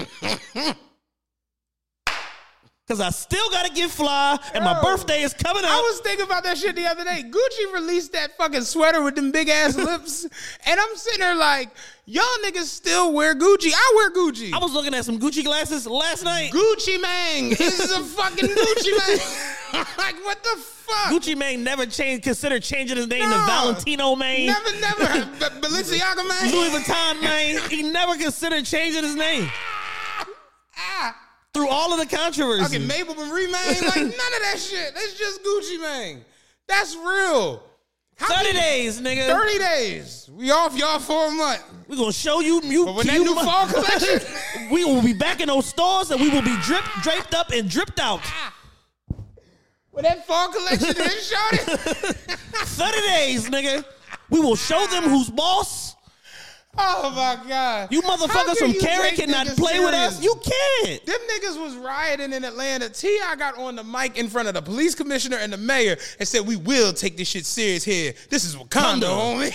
Because I still got to get fly, and my birthday is coming up. I was thinking about that shit the other day. Gucci released that fucking sweater with them big-ass lips, and I'm sitting there like, y'all niggas still wear Gucci. I wear Gucci. I was looking at some Gucci glasses last night. Gucci Mane. This is a fucking Gucci Mane. Like, what the fuck? Gucci Mane never considered changing his name to Valentino Mane. Never. Balenciaga Mane. Louis Vuitton Mane. He never considered changing his name. Through all of the controversy. Fucking Mabel Marie Mane, like none of that shit. It's just Gucci Mane. That's real. 30 days, nigga. 30 days. We off y'all for a month. We're going to show you. But when that new fall collection. We will be back in those stores and we will be draped up and dripped out. When that fall collection is shorty. 30 days, nigga. We will show them who's boss. Oh my God. You motherfuckers from Cary cannot play with us. You can't. Them niggas was rioting in Atlanta. T.I. got on the mic in front of the police commissioner and the mayor and said, we will take this shit serious here. This is Wakanda, homie.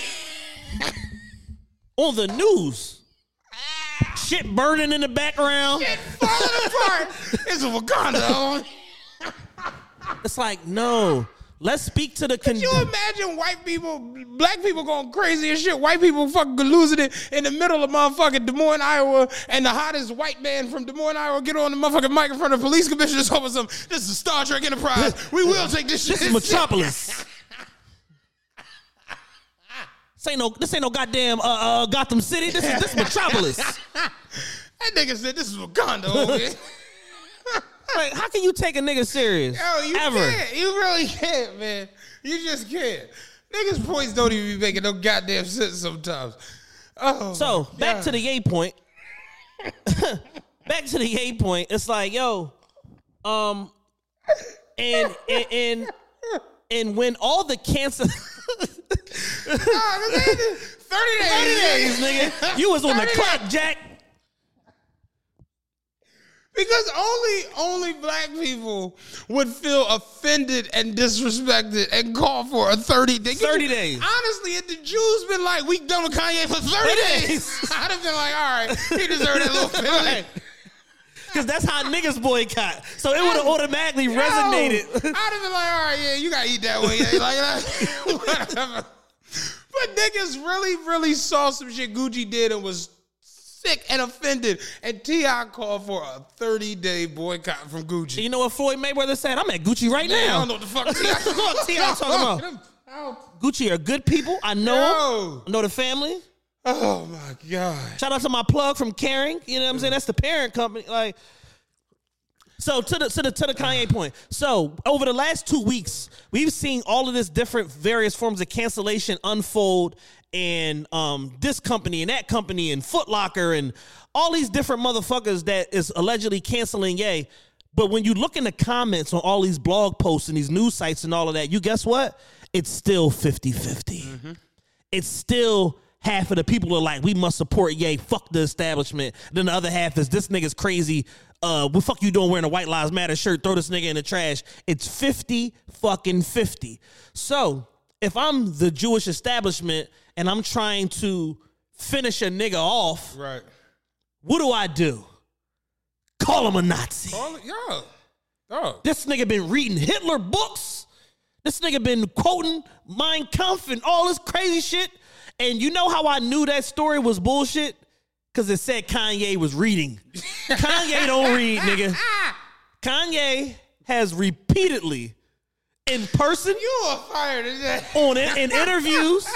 On the news. Shit burning in the background. Shit falling apart. It's a Wakanda, homie. It's like, no. Let's speak to the... Could you imagine white people, black people going crazy and shit? White people fucking losing it in the middle of motherfucking Des Moines, Iowa, and the hottest white man from Des Moines, Iowa get on the motherfucking mic in front of the police commissioner's office. This is Star Trek Enterprise. We will take this shit. This is Metropolis. This ain't no goddamn Gotham City. This is Metropolis. That nigga said this is Wakanda over here. Like, how can you take a nigga serious? Yo, you ever? can't. You really can't, man. You just can't. Niggas' points don't even be making no goddamn sense sometimes. Oh, so back to the Ye point. Back to the Ye point. It's like, yo, and when all the cancer 30 days, nigga. You was on the clock, Jack. Because only black people would feel offended and disrespected and call for a 30 days. 30 days. Honestly, if the Jews been like, we done with Kanye for 30 days, I'd have been like, all right, he deserved that little feeling. Because that's how niggas boycott. So it would have automatically resonated. I'd have been like, all right, yeah, you got to eat that way. Yeah, like that. Whatever. But niggas really saw some shit Gucci did and was sick and offended. And T.I. called for a 30-day boycott from Gucci. You know what Floyd Mayweather said? I'm at Gucci right now. I don't know what the fuck T.I. talking about. Gucci are good people. I know them. I know the family. Oh, my God. Shout out to my plug from Caring. You know what I'm saying? That's the parent company. Like, so to the Kanye point. So over the last 2 weeks, we've seen all of this different various forms of cancellation unfold, and this company and that company and Foot Locker and all these different motherfuckers that is allegedly canceling Ye. But when you look in the comments on all these blog posts and these news sites and all of that, you guess what? It's still 50-50. Mm-hmm. It's still half of the people are like, we must support Ye, fuck the establishment. Then the other half is, this nigga's crazy. What fuck you doing wearing a White Lives Matter shirt? Throw this nigga in the trash. It's 50-50. So if I'm the Jewish establishment and I'm trying to finish a nigga off, right? What do? Call him a Nazi. This nigga been reading Hitler books. This nigga been quoting Mein Kampf and all this crazy shit. And you know how I knew that story was bullshit? Because it said Kanye was reading. Kanye don't read, nigga. Kanye has repeatedly, in person, you are fired in interviews.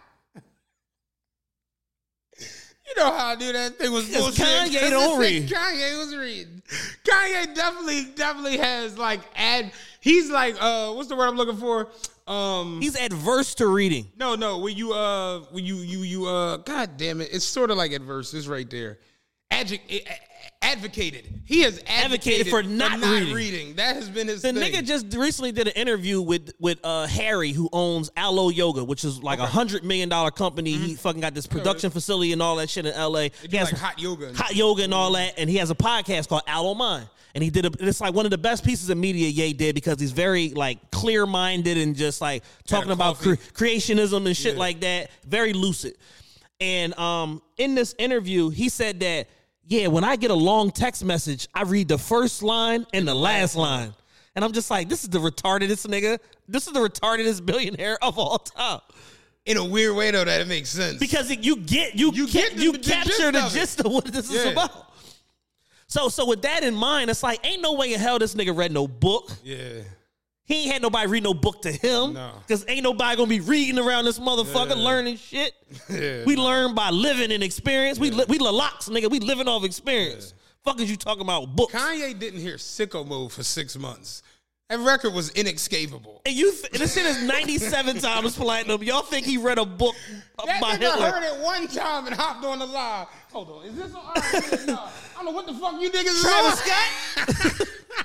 You know how I knew that thing was bullshit. Kanye don't read. Kanye was reading. Kanye definitely has like he's like what's the word I'm looking for? He's adverse to reading. No, when you God damn it, it's sort of like adverse. It's right there. Advocated. He has advocated for not reading. That has been his thing. The nigga just recently did an interview with Harry, who owns Aloe Yoga, which is like $100 million company. Mm-hmm. He fucking got this production facility and all that shit in LA. He has like hot yoga and all that. And he has a podcast called Aloe Mind. And he it's like one of the best pieces of media Ye did, because he's very like clear-minded and just like talking about creationism and shit like that. Very lucid. And in this interview, he said that, yeah, when I get a long text message, I read the first line and the last line. And I'm just like, this is the retardedest nigga. This is the retardedest billionaire of all time. In a weird way, though, that it makes sense. Because you capture the gist of what this is about. So with that in mind, it's like, ain't no way in hell this nigga read no book. Yeah. He ain't had nobody read no book to him. No. Because ain't nobody gonna be reading around this motherfucker learning shit. Yeah, we learn by living and experience. We locks, nigga. We living off experience. Fuck is you talking about books? Kanye didn't hear Sicko Mode for 6 months. That record was inescapable. And this shit is 97 times platinum. Y'all think he read a book by Hitler? I heard it one time and hopped on the live. Hold on, is this on? No, I don't know what the fuck you niggas is on. Travis Scott?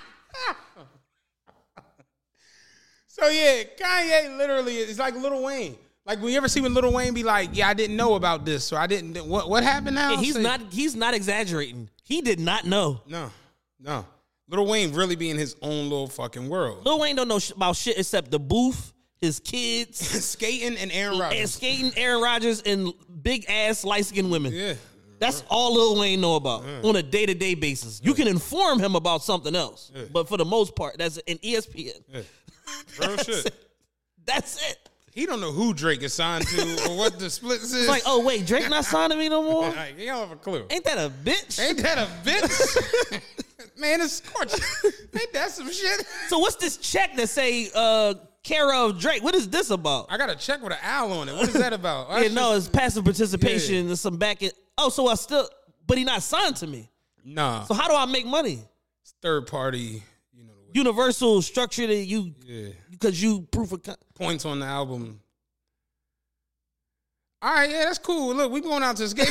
So yeah, Kanye literally is like Lil Wayne. Like, when you ever see when Lil Wayne be like, yeah, I didn't know about this, or I didn't. What happened now? And he's not exaggerating. He did not know. No. Lil Wayne really be in his own little fucking world. Lil Wayne don't know about shit except the booth, his kids, skating, and Aaron Rodgers, and big ass light skinned women. Yeah. That's all Lil Wayne know about on a day-to-day basis. You can inform him about something else, but for the most part, that's an ESPN. Yeah. Real shit. That's it. He don't know who Drake is signed to or what the splits is. It's like, oh wait, Drake not signing me no more? He don't have a clue. Ain't that a bitch? Ain't that a bitch? Man, it's scorching. Ain't that some shit? So what's this check that say care of Drake? What is this about? I got a check with an owl on it. What is that about? Yeah, no, it's passive participation. There's some back end. Oh, so I still, but he not signed to me. Nah. So how do I make money? It's third party, Universal structure that you, because you proof of points on the album. All right, yeah, that's cool. Look, we going out to escape.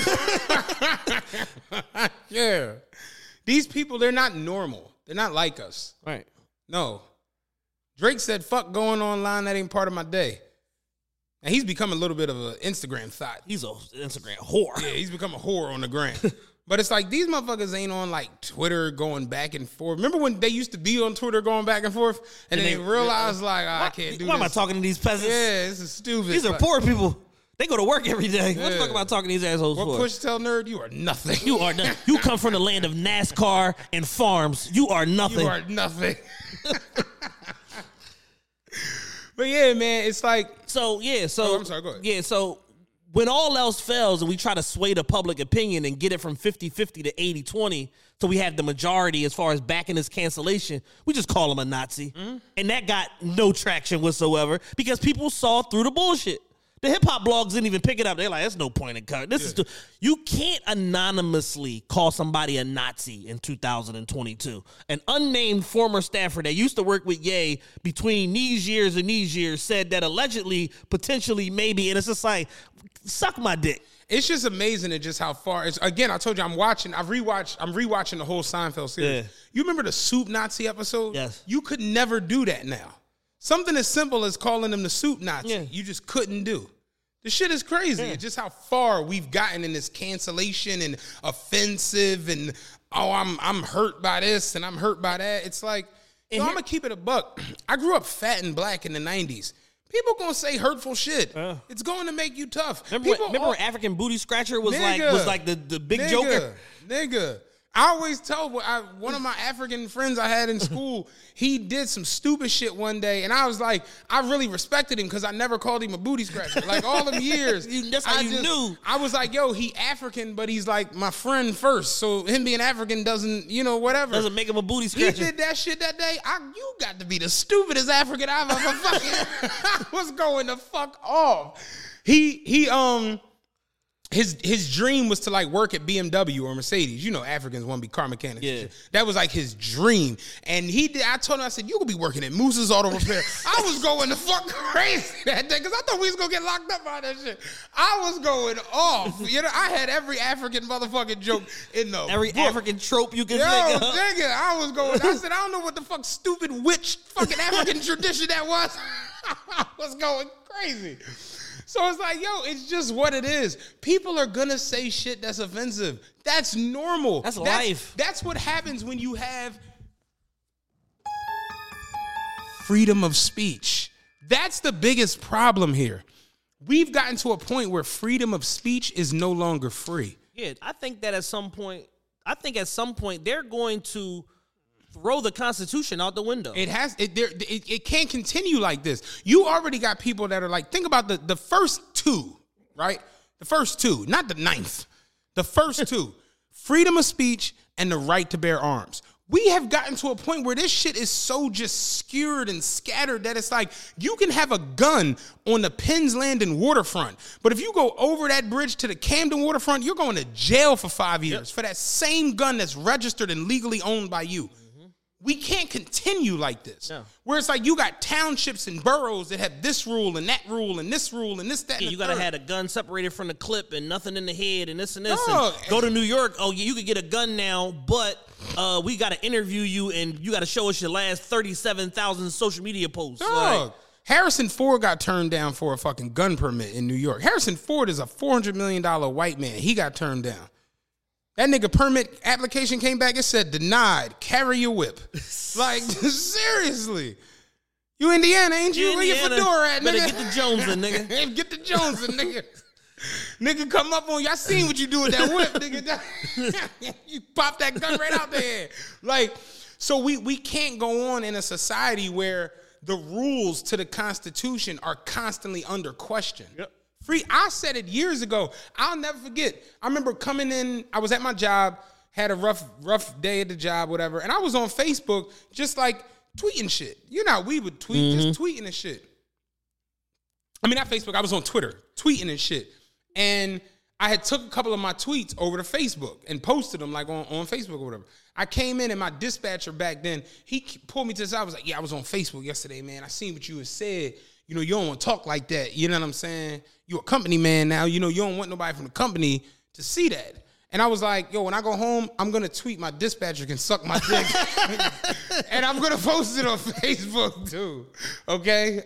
Yeah. These people, they're not normal. They're not like us. Right. No. Drake said, fuck going online. That ain't part of my day. And he's become a little bit of an Instagram thought. He's an Instagram whore. Yeah, he's become a whore on the gram. But it's like these motherfuckers ain't on like Twitter going back and forth. Remember when they used to be on Twiter going back and forth? And then they realized like, I can't do why this. am I talking to these peasants? Yeah, this is stupid. These are poor people. They go to work every day. What the fuck am I talking to these assholes what for? Push tell nerd, you are nothing. You are nothing. You come from the land of NASCAR and farms. You are nothing. You are nothing. But yeah, man, it's like I'm sorry, go ahead. Yeah, so when all else fails and we try to sway the public opinion and get it from 50-50 to 80-20, so we have the majority as far as backing his cancellation, we just call him a Nazi. Mm-hmm. And that got no traction whatsoever because people saw through the bullshit. The hip-hop blogs didn't even pick it up. They're like, there's no point in cutting. You can't anonymously call somebody a Nazi in 2022. An unnamed former staffer that used to work with Ye between these years and these years said that allegedly, potentially, maybe, and it's just like, suck my dick. It's just amazing at just how far it's. Again, I told you I'm rewatching the whole Seinfeld series. Yeah. You remember the Soup Nazi episode? Yes. You could never do that now. Something as simple as calling them the Soup Nazi, you just couldn't do. The shit is crazy. It's just how far we've gotten in this cancellation and offensive and I'm hurt by this and I'm hurt by that. It's like, I'm gonna keep it a buck. I grew up fat and black in the 90s. People gonna say hurtful shit. It's going to make you tough. Remember when African Booty Scratcher was like the big joker? Nigga. I always tell one of my African friends I had in school, he did some stupid shit one day, and I was like, I really respected him because I never called him a booty scratcher. Like all them years. That's how you knew. I was like, yo, he African, but he's like my friend first. So him being African doesn't, whatever. Doesn't make him a booty scratcher. He did that shit that day. You got to be the stupidest African I've ever fucking. I was going the fuck off. His dream was to like work at BMW or Mercedes. Africans want to be car mechanics. Yeah. That was like his dream. And I told him, I said, you could be working at Moose's Auto Repair. I was going the fuck crazy that day because I thought we was going to get locked up by that shit. I was going off. I had every African motherfucking joke in the every book. African trope you can think of. Nigga, I said, I don't know what the fuck stupid witch fucking African tradition that was. I was going crazy. So it's like, it's just what it is. People are going to say shit that's offensive. That's normal. That's life. That's what happens when you have freedom of speech. That's the biggest problem here. We've gotten to a point where freedom of speech is no longer free. Yeah, I think that at some point they're going to throw the Constitution out the window. It can't continue like this. You already got people that are like, think about the first two, right? The first two, not the ninth. The first two, freedom of speech and the right to bear arms. We have gotten to a point where this shit is so just skewered and scattered that it's like you can have a gun on the Penn's Landing waterfront, but if you go over that bridge to the Camden waterfront, you're going to jail for 5 years for that same gun that's registered and legally owned by you. We can't continue like this. No. Where it's like you got townships and boroughs that have this rule and that rule and this rule and this, that, and you got to have a gun separated from the clip and nothing in the head and this and this. And go to New York. Oh, you could get a gun now, but we got to interview you and you got to show us your last 37,000 social media posts. Harrison Ford got turned down for a fucking gun permit in New York. Harrison Ford is a $400 million white man. He got turned down. That nigga permit application came back and said, denied, carry your whip. Like, seriously. You Indiana, ain't you? Where your fedora at, nigga? Better get the Jonesin', nigga. Get the Jonesin', nigga. Nigga come up on you. I seen what you do with that whip, nigga. You pop that gun right out there. Like, so we can't go on in a society where the rules to the Constitution are constantly under question. Yep. I said it years ago. I'll never forget. I remember coming in. I was at my job, had a rough day at the job, whatever. And I was on Facebook just like tweeting shit. You know, we would tweet, just tweeting and shit. I mean, not Facebook. I was on Twitter tweeting and shit. And I had took a couple of my tweets over to Facebook and posted them like on Facebook or whatever. I came in and my dispatcher back then, he pulled me to the side. I was like, yeah, I was on Facebook yesterday, man. I seen what you had said. You know, you don't want to talk like that. You know what I'm saying? You're a company man now. You know, you don't want nobody from the company to see that. And I was like, yo, when I go home, I'm going to tweet my dispatcher can suck my dick. And I'm going to post it on Facebook, too. Okay?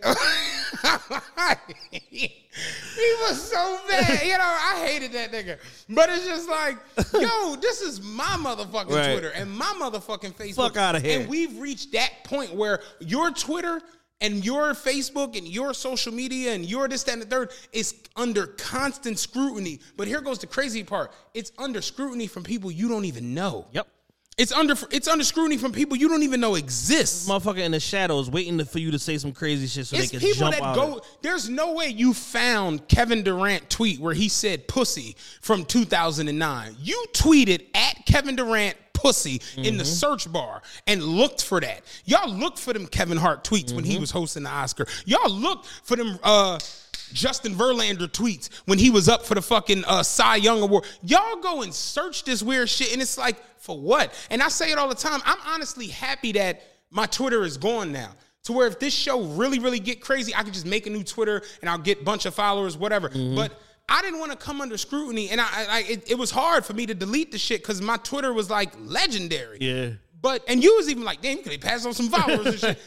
He was so bad. You know, I hated that nigga. But it's just like, yo, this is my motherfucking Twitter and my motherfucking Facebook. Fuck out of here. And we've reached that point where your Twitter and your Facebook and your social media and your this, that, and the third is under constant scrutiny. But here goes the crazy part. It's under scrutiny from people you don't even know. Yep. It's under scrutiny from people you don't even know exist. Motherfucker in the shadows waiting for you to say some crazy shit so It's they can people jump that out. go. There's no way you found Kevin Durant tweet where he said pussy from 2009. You tweeted at Kevin Durant pussy in the search bar and looked for that. Y'all looked for them Kevin Hart tweets when he was hosting the Oscar. Y'all looked for them Justin Verlander tweets when he was up for the fucking Cy Young Award. Y'all go and search this weird shit, and it's like, for what? And I say it all the time. I'm honestly happy that my Twitter is gone now. To where if this show really, really get crazy, I can just make a new Twitter and I'll get a bunch of followers, whatever. But I didn't want to come under scrutiny, and it was hard for me to delete the shit because my Twitter was like legendary. Yeah. And you was even like, damn, you could pass on some followers and shit.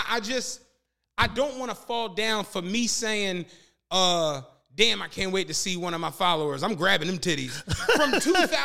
I don't want to fall down for me saying, damn, I can't wait to see one of my followers. I'm grabbing them titties from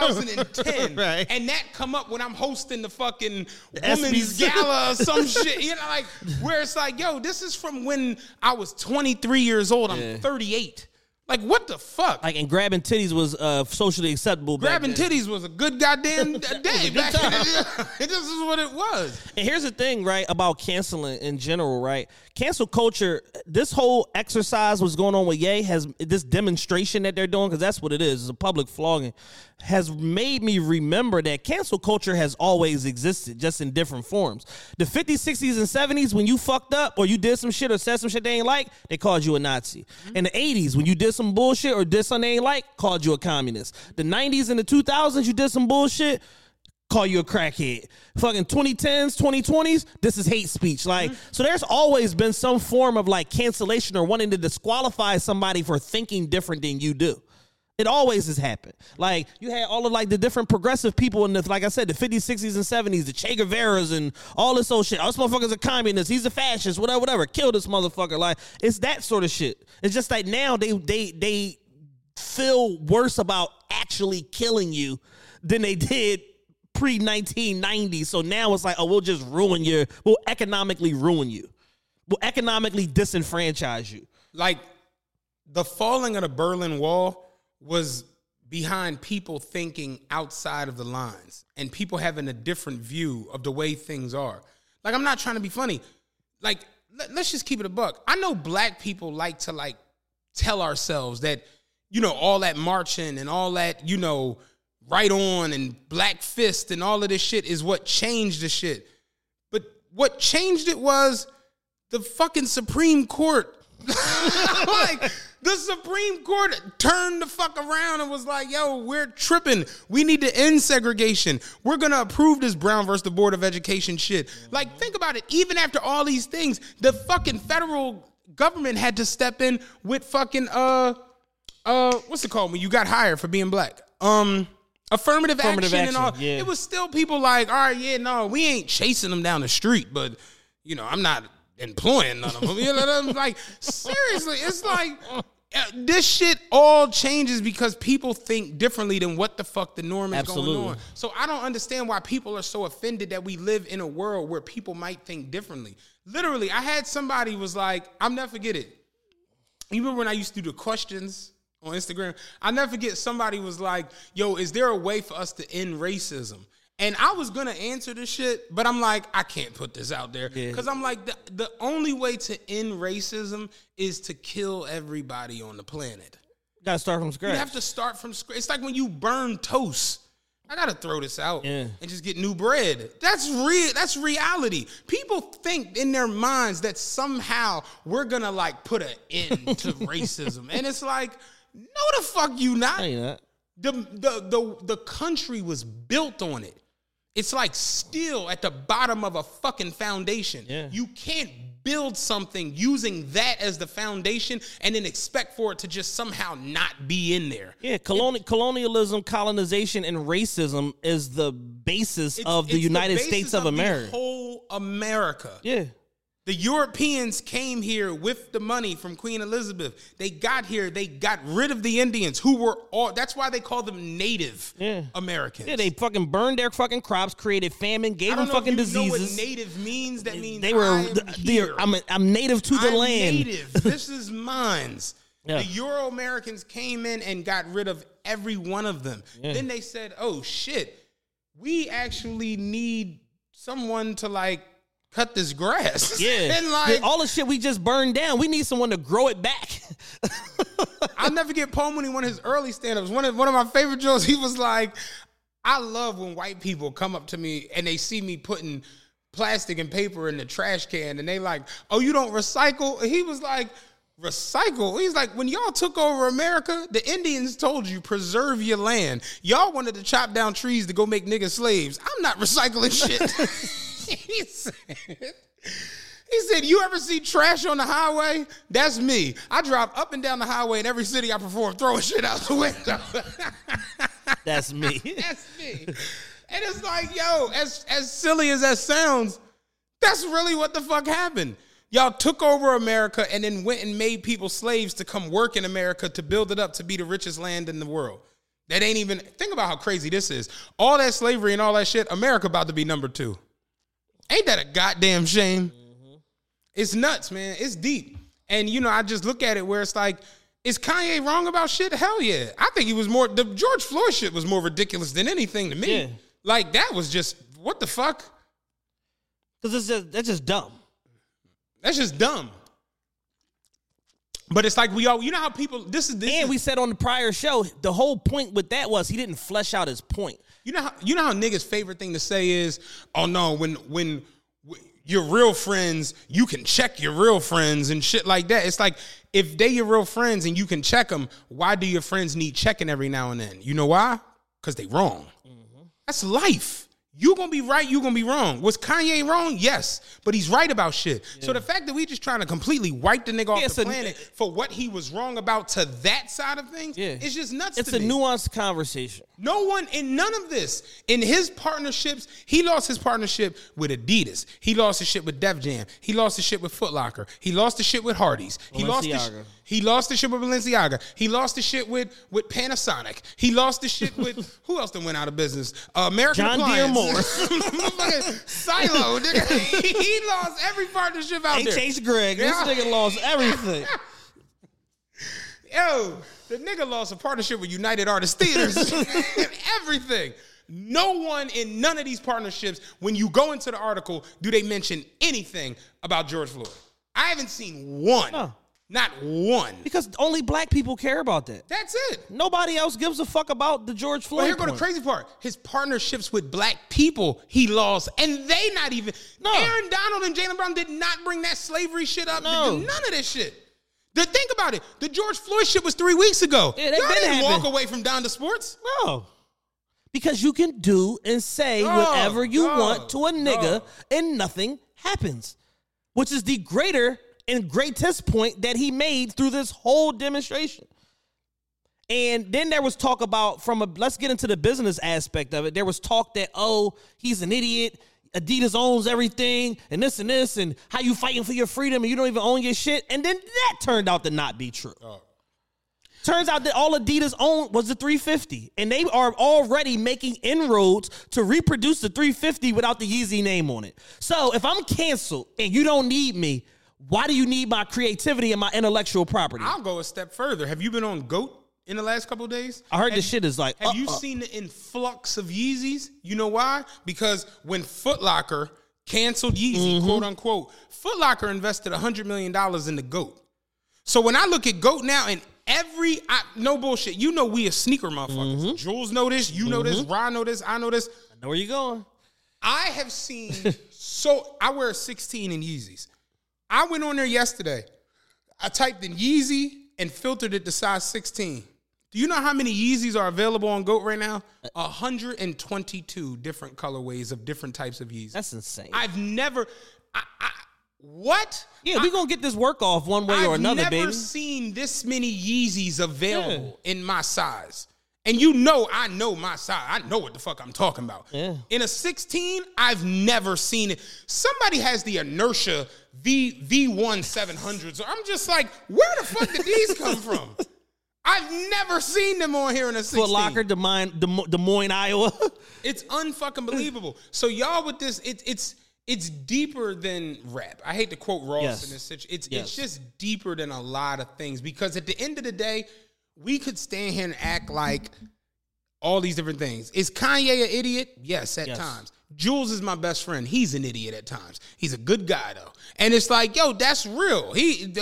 2010. Right. And that come up when I'm hosting the fucking The women's ESPYs. gala or some shit. You know, like, where it's like, yo, this is from when I was 23 years old. I'm 38. Like, what the fuck? Like, and grabbing titties was socially acceptable. Grabbing titties was a good goddamn day back time. then. This is what it was. And here's the thing, right, about canceling in general, right? Cancel culture, this whole exercise was going on with Ye, has this demonstration that they're doing, because that's what it is, it's a public flogging, has made me remember that cancel culture has always existed, just in different forms. The 50s, 60s, and 70s, when you fucked up or you did some shit or said some shit they ain't like, they called you a Nazi. In the 80s, when you did some bullshit or did something they ain't like, called you a communist. The 90s and the 2000s, you did some bullshit, call you a crackhead. Fucking 2010s, 2020s, this is hate speech. Like, so there's always been some form of like cancellation or wanting to disqualify somebody for thinking different than you do. It always has happened. Like, you had all of like the different progressive people in the, like I said, the 50s, 60s, and 70s, the Che Guevaras and all this old shit. Oh, this motherfucker's a communist. He's a fascist. Whatever. Kill this motherfucker. Like, it's that sort of shit. It's just like now they feel worse about actually killing you than they did pre-1990. So now it's like, oh, we'll economically ruin you. We'll economically disenfranchise you. Like, the falling of the Berlin Wall was behind people thinking outside of the lines and people having a different view of the way things are. Like, I'm not trying to be funny. Like, let's just keep it a buck. I know black people like to, like, tell ourselves that, you know, all that marching and all that, you know, right on and black fist and all of this shit is what changed the shit. But what changed it was the fucking Supreme Court. Like, the Supreme Court turned the fuck around and was like, yo, we're tripping. We need to end segregation. We're going to approve this Brown versus the Board of Education shit. Like, think about it. Even after all these things, the fucking federal government had to step in with fucking, what's it called when you got hired for being black? Affirmative action and all. Yeah. It was still people like, all right, yeah, no, we ain't chasing them down the street, but, you know, I'm not employing none of them. You know, I'm like, seriously, it's like this shit all changes because people think differently than what the fuck the norm is going on. So I don't understand why people are so offended that we live in a world where people might think differently. Literally, I had somebody was like, I'll never forget it. You remember when I used to do the questions on Instagram? I'll never forget, somebody was like, yo, is there a way for us to end racism? And I was going to answer this shit, but I'm like, I can't put this out there. Because I'm like, the only way to end racism is to kill everybody on the planet. You got to start from scratch. You have to start from scratch. It's like when you burn toast. I gotta throw this out Yeah. and just get new bread. That's real. That's reality. People think in their minds that somehow we're gonna like put an end to racism, and it's like, no, the fuck you not. No, you're not. The country was built on it. It's like steel at the bottom of a fucking foundation. Yeah. You can't build something using that as the foundation and then expect for it to just somehow not be in there. Yeah, colonialism, colonization, and racism is the basis of the It's United basis States of America. The whole America. Yeah. The Europeans came here with the money from Queen Elizabeth. They got here. They got rid of the Indians who were all. That's why they call them Native Americans. Yeah, they fucking burned their fucking crops, created famine, gave them fucking diseases. Know what native means? That means they were. I'm native to the land. Native. This is mines. Yeah. The Euro Americans came in and got rid of every one of them. Yeah. Then they said, "Oh shit, we actually need someone to like." Cut this grass. Yeah. And like all the shit we just burned down, we need someone to grow it back. I'll never forget Paul Mooney, one of his early stand-ups. One of my favorite jokes, he was like, I love when white people come up to me and they see me putting plastic and paper in the trash can and they like, oh, you don't recycle? And he was like, recycle? He's like, when y'all took over America, the Indians told you preserve your land. Y'all wanted to chop down trees to go make niggas slaves. I'm not recycling shit. He said, you ever see trash on the highway? That's me. I drive up and down the highway in every city I perform, throwing shit out the window. That's me. That's me. And it's like, yo, as silly as that sounds, that's really what the fuck happened. Y'all took over America and then went and made people slaves to come work in America to build it up to be the richest land in the world. That ain't even, think about how crazy this is. All that slavery and all that shit, America about to be number 2. Ain't that a goddamn shame? Mm-hmm. It's nuts, man. It's deep. And, you know, I just look at it where it's like, is Kanye wrong about shit? Hell yeah. I think he was more, the George Floyd shit was more ridiculous than anything to me. Yeah. Like, that was just, what the fuck? Because that's just dumb. That's just dumb. But it's like we all, you know how people, we said on the prior show, the whole point with that was he didn't flesh out his point. You know how niggas' favorite thing to say is, oh no, when your real friends, you can check your real friends and shit like that. It's like, if they your real friends and you can check them, why do your friends need checking every now and then? You know why? Because they wrong. Mm-hmm. That's life. You gonna be right, you gonna be wrong. Was Kanye wrong? Yes. But he's right about shit. Yeah. So the fact that we just trying to completely wipe the nigga off the planet for what he was wrong about to that side of things, it's just nuts to me. It's a nuanced conversation. No one, in none of this, in his partnerships, he lost his partnership with Adidas. He lost his shit with Def Jam. He lost his shit with Foot Locker. He lost the shit with Hardee's. He lost the shit with Balenciaga. He lost the shit with Panasonic. He lost the shit with, who else that went out of business? American John Appliance. Deere Moore. Silo, nigga. He lost every partnership out there. H.H. Gregg. This nigga lost everything. Yo, the nigga lost a partnership with United Artists Theaters. Everything. No one in none of these partnerships, when you go into the article, do they mention anything about George Floyd. I haven't seen one. No. Not one. Because only black people care about that. That's it. Nobody else gives a fuck about the George Floyd. Well, here go the crazy part. His partnerships with black people, he lost. And they not even. No. Aaron Donald and Jaylen Brown did not bring that slavery shit up. No. None of this shit. Think about it. The George Floyd shit was 3 weeks ago. Yeah, y'all didn't walk away from Donda Sports. No. Because you can do and say whatever you want to a nigga and nothing happens. Which is the greater and greatest point that he made through this whole demonstration. And then there was talk about, let's get into the business aspect of it. There was talk that, he's an idiot. Adidas owns everything and this and how you fighting for your freedom and you don't even own your shit. And then that turned out to not be true. Turns out that all Adidas owned was the 350. And they are already making inroads to reproduce the 350 without the Yeezy name on it. So if I'm canceled and you don't need me, why do you need my creativity and my intellectual property? I'll go a step further. Have you been on GOAT in the last couple of days? I heard this shit is like... Have you seen the influx of Yeezys? You know why? Because when Foot Locker canceled Yeezy, quote unquote, Foot Locker invested $100 million in the GOAT. So when I look at GOAT now, and No bullshit. You know we are sneaker motherfuckers. Jules know this. You know this. Ron know this. I know this. I know where you going. I have seen. I wear a 16 in Yeezys. I went on there yesterday. I typed in Yeezy and filtered it to size 16. Do you know how many Yeezys are available on GOAT right now? 122 different colorways of different types of Yeezys. That's insane. I've never. What? Yeah, we're going to get this work off one way or another, baby. I've never seen this many Yeezys available in my size. And you know I know my size. I know what the fuck I'm talking about. Yeah. In a 16, I've never seen it. Somebody has the Inertia V1 700s. So I'm just like, where the fuck did these come from? I've never seen them on here in a 16. Foot Locker, Des Moines, Iowa. It's unfucking believable. So y'all with this, it's deeper than rap. I hate to quote Ross in this situation. It's just deeper than a lot of things, because at the end of the day, we could stand here and act like all these different things. Is Kanye an idiot? Yes, at times. Jules is my best friend. He's an idiot at times. He's a good guy though. And it's like, yo, that's real.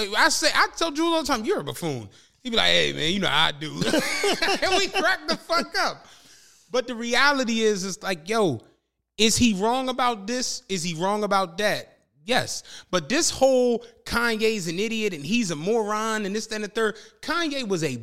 I tell Jules all the time, you're a buffoon. He be like, hey man, you know how I do. And we crack the fuck up. But the reality is, it's like, yo, is he wrong about this? Is he wrong about that? Yes. But this whole Kanye's an idiot and he's a moron and this, that, and the third. Kanye was is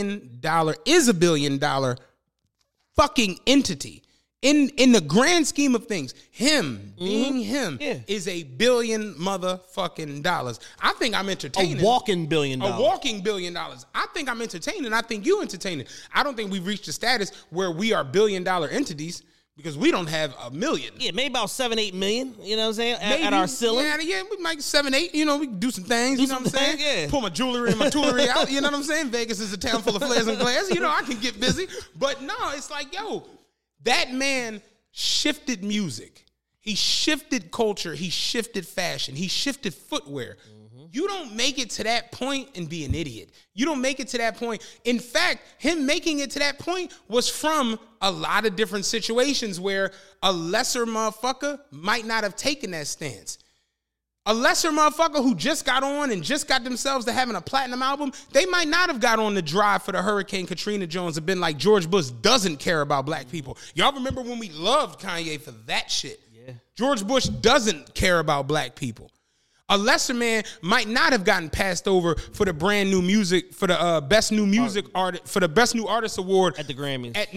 a $1 billion fucking entity. In the grand scheme of things, him being him is $1 billion motherfucking dollars. I think I'm entertaining. A walking $1 billion. A walking $1 billion. I think I'm entertaining. I think you entertaining. I don't think we've reached a status where we are $1 billion entities, because we don't have $1 million. Yeah, maybe about 7-8 million, you know what I'm saying? At our ceiling. Yeah, we might 7-8, you know, we can do some things, you know what I'm saying? Yeah. Pull my jewelry and my toolery out, you know what I'm saying? Vegas is a town full of flares and glares, you know, I can get busy. But no, it's like, yo, that man shifted music. He shifted culture. He shifted fashion. He shifted footwear. You don't make it to that point and be an idiot. You don't make it to that point. In fact, him making it to that point was from a lot of different situations where a lesser motherfucker might not have taken that stance. A lesser motherfucker who just got on and just got themselves to having a platinum album, they might not have got on the drive for the Hurricane Katrina Jones and been like, George Bush doesn't care about black people. Y'all remember when we loved Kanye for that shit? Yeah. George Bush doesn't care about black people. A lesser man might not have gotten passed over for the brand new music, for the best new music artist, for the best new artist award at the Grammys. At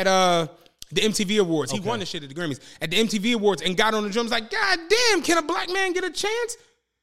the MTV Awards. Okay. He won the shit at the Grammys. At the MTV Awards and got on the drums like, God damn, can a black man get a chance?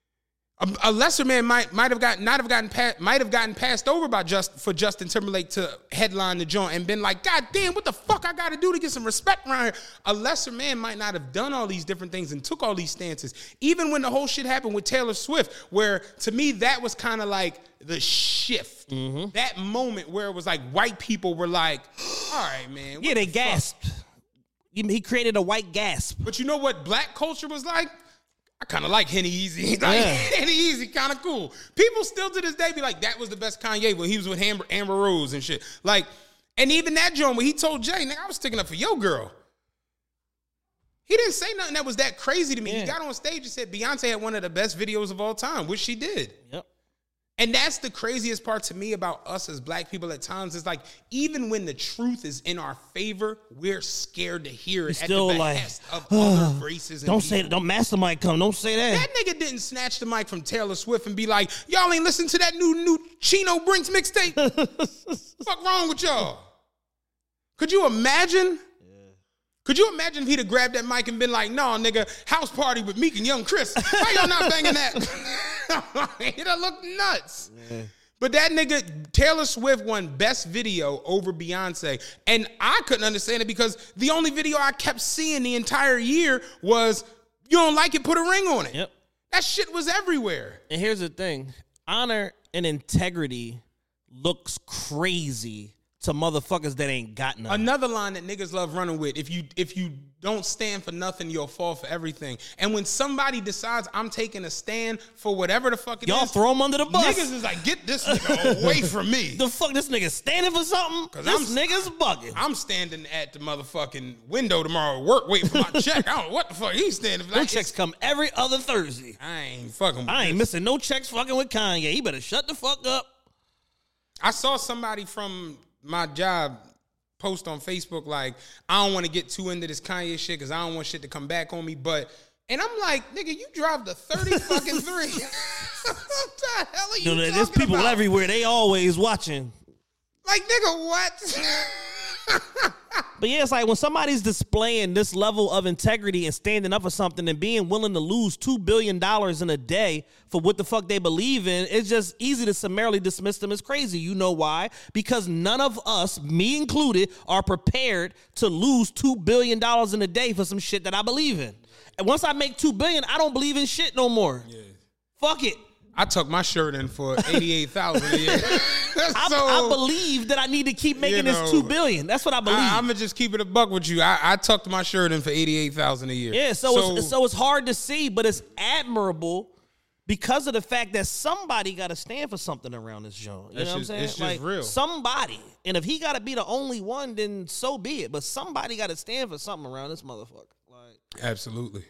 A lesser man might have gotten passed over by Justin Timberlake to headline the joint and been like, God damn, what the fuck I got to do to get some respect around here? A lesser man might not have done all these different things and took all these stances. Even when the whole shit happened with Taylor Swift, where to me that was kind of like the shift. That moment where it was like white people were like, all right, man. Yeah, they gasped. He created a white gasp. But you know what black culture was like? I kind of like Henny Easy. Henny Easy, kind of cool. People still to this day be like, that was the best Kanye when he was with Amber Rose and shit. Like, and even that joint when he told Jay, nigga, I was sticking up for your girl. He didn't say nothing that was that crazy to me. Yeah. He got on stage and said Beyonce had one of the best videos of all time, which she did. Yep. And that's the craziest part to me about us as black people at times. Is like, even when the truth is in our favor, we're scared to hear it. Still at the behest of other races. And don't people. say that. Don't Master Mike come. Don't say that. That nigga didn't snatch the mic from Taylor Swift and be like, y'all ain't listen to that new Chino Brinks mixtape. Fuck wrong with y'all? Could you imagine? Could you imagine if he'd have grabbed that mic and been like, no, nigga, house party with Meek and Young Chris. Why y'all not banging that? It'd look nuts. Yeah. But that nigga, Taylor Swift won Best Video over Beyonce. And I couldn't understand it because the only video I kept seeing the entire year was, you don't like it, put a ring on it. Yep. That shit was everywhere. And here's the thing. Honor and integrity looks crazy to motherfuckers that ain't got nothing. Another line that niggas love running with: if you don't stand for nothing, you'll fall for everything. And when somebody decides I'm taking a stand for whatever the fuck it y'all is, throw him under the bus. Niggas is like, get this nigga away from me. The fuck, this nigga standing for something? Cause this nigga's bugging. I'm standing at the motherfucking window tomorrow at work waiting for my check. I don't know what the fuck he's standing for. Them checks come every other Thursday. I ain't fucking with I ain't missing no checks fucking with Kanye. He better shut the fuck up. I saw somebody from my job post on Facebook like, I don't want to get too into this Kanye shit because I don't want shit to come back on me. And I'm like, nigga, you drive the 30 fucking 3. What the hell are you talking There's people about? everywhere. They always watching. Like, nigga, what? But yeah, it's like when somebody's displaying this level of integrity and standing up for something and being willing to lose $2 billion in a day for what the fuck they believe in, it's just easy to summarily dismiss them as crazy. You know why? Because none of us, me included, are prepared to lose $2 billion in a day for some shit that I believe in. And once I make $2 billion, I don't believe in shit no more. Yeah. Fuck it. I tucked my shirt in for $88,000 a year. I believe that I need to keep making this $2 billion. That's what I believe. I'm gonna just keep it a buck with you. I tucked my shirt in for $88,000 a year. Yeah, so it's hard to see, but it's admirable because of the fact that somebody got to stand for something around this joint. You know what I'm saying? It's just real. Somebody, and if he got to be the only one, then so be it. But somebody got to stand for something around this motherfucker. Absolutely.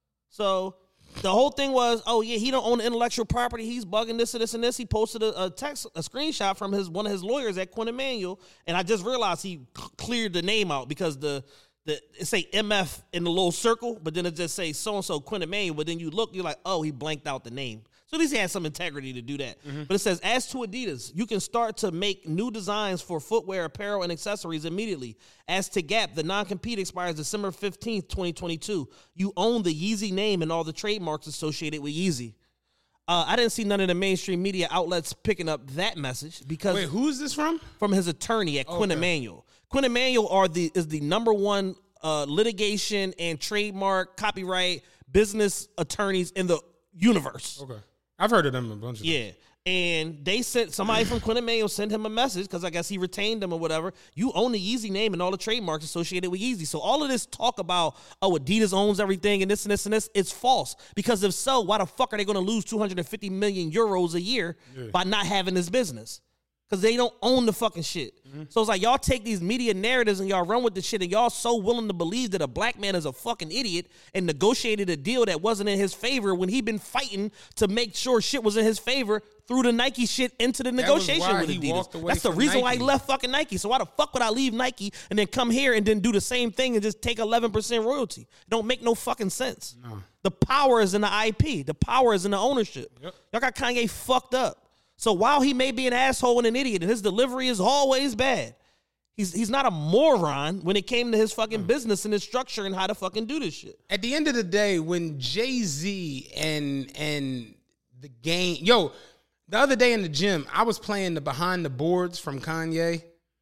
So the whole thing was, oh yeah, he don't own the intellectual property. He's bugging this and this and this. He posted a screenshot from one of his lawyers at Quinn Emanuel, and I just realized he cleared the name out because it say MF in the little circle, but then it just say so and so Quinn Emanuel. But then you look, you're like, oh, he blanked out the name. So at least he had some integrity to do that. Mm-hmm. But it says, as to Adidas, you can start to make new designs for footwear, apparel, and accessories immediately. As to Gap, the non-compete expires December 15th, 2022. You own the Yeezy name and all the trademarks associated with Yeezy. I didn't see none of the mainstream media outlets picking up that message because... Wait, who is this from? From his attorney at Quinn Emanuel. Quinn Emanuel is the number one litigation and trademark, copyright, business attorneys in the universe. Okay. I've heard of them a bunch of times. Yeah. And they sent somebody from Quinn Emanuel sent him a message because I guess he retained them or whatever. You own the Yeezy name and all the trademarks associated with Yeezy. So all of this talk about, Adidas owns everything and this and this and this, it's false. Because if so, why the fuck are they going to lose 250 million euros a year by not having this business? Because they don't own the fucking shit. Mm-hmm. So it's like y'all take these media narratives and y'all run with the shit and y'all so willing to believe that a black man is a fucking idiot and negotiated a deal that wasn't in his favor when he been fighting to make sure shit was in his favor through the Nike shit into the negotiation with Adidas. That's the reason why he left fucking Nike. So why the fuck would I leave Nike and then come here and then do the same thing and just take 11% royalty? It don't make no fucking sense. No. The power is in the IP. The power is in the ownership. Yep. Y'all got Kanye fucked up. So while he may be an asshole and an idiot and his delivery is always bad, he's not a moron when it came to his fucking business and his structure and how to fucking do this shit. At the end of the day, when Jay-Z and the game... Yo, the other day in the gym, I was playing the Behind the Boards from Kanye.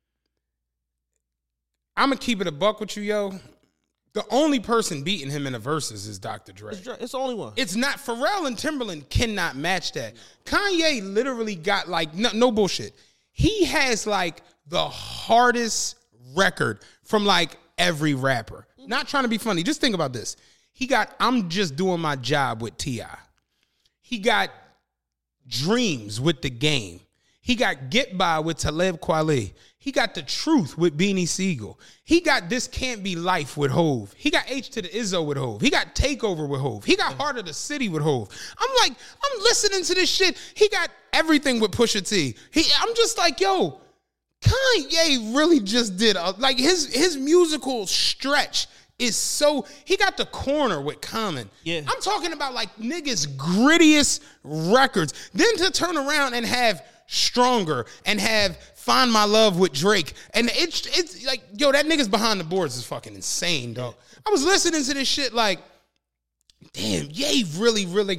I'm going to keep it a buck with you, yo. The only person beating him in the verses is Dr. Dre. It's the only one. It's not. Pharrell and Timberland cannot match that. Kanye literally got no bullshit. He has the hardest record from every rapper. Not trying to be funny. Just think about this. He got I'm Just Doing My Job with T.I. He got Dreams with The Game. He got Get By with Talib Kweli. He got The Truth with Beanie Siegel. He got This Can't Be Life with Hove. He got H to the Izzo with Hove. He got Takeover with Hove. He got Heart of the City with Hove. I'm listening to this shit. He got everything with Pusha T. I'm just like, yo, Kanye really just did his musical stretch is so. He got The Corner with Common. Yeah, I'm talking about niggas' grittiest records. Then to turn around and have Stronger and have Find My Love with Drake. And it's yo, that nigga's Behind the Boards is fucking insane, dog. I was listening to this shit damn, Ye really, really,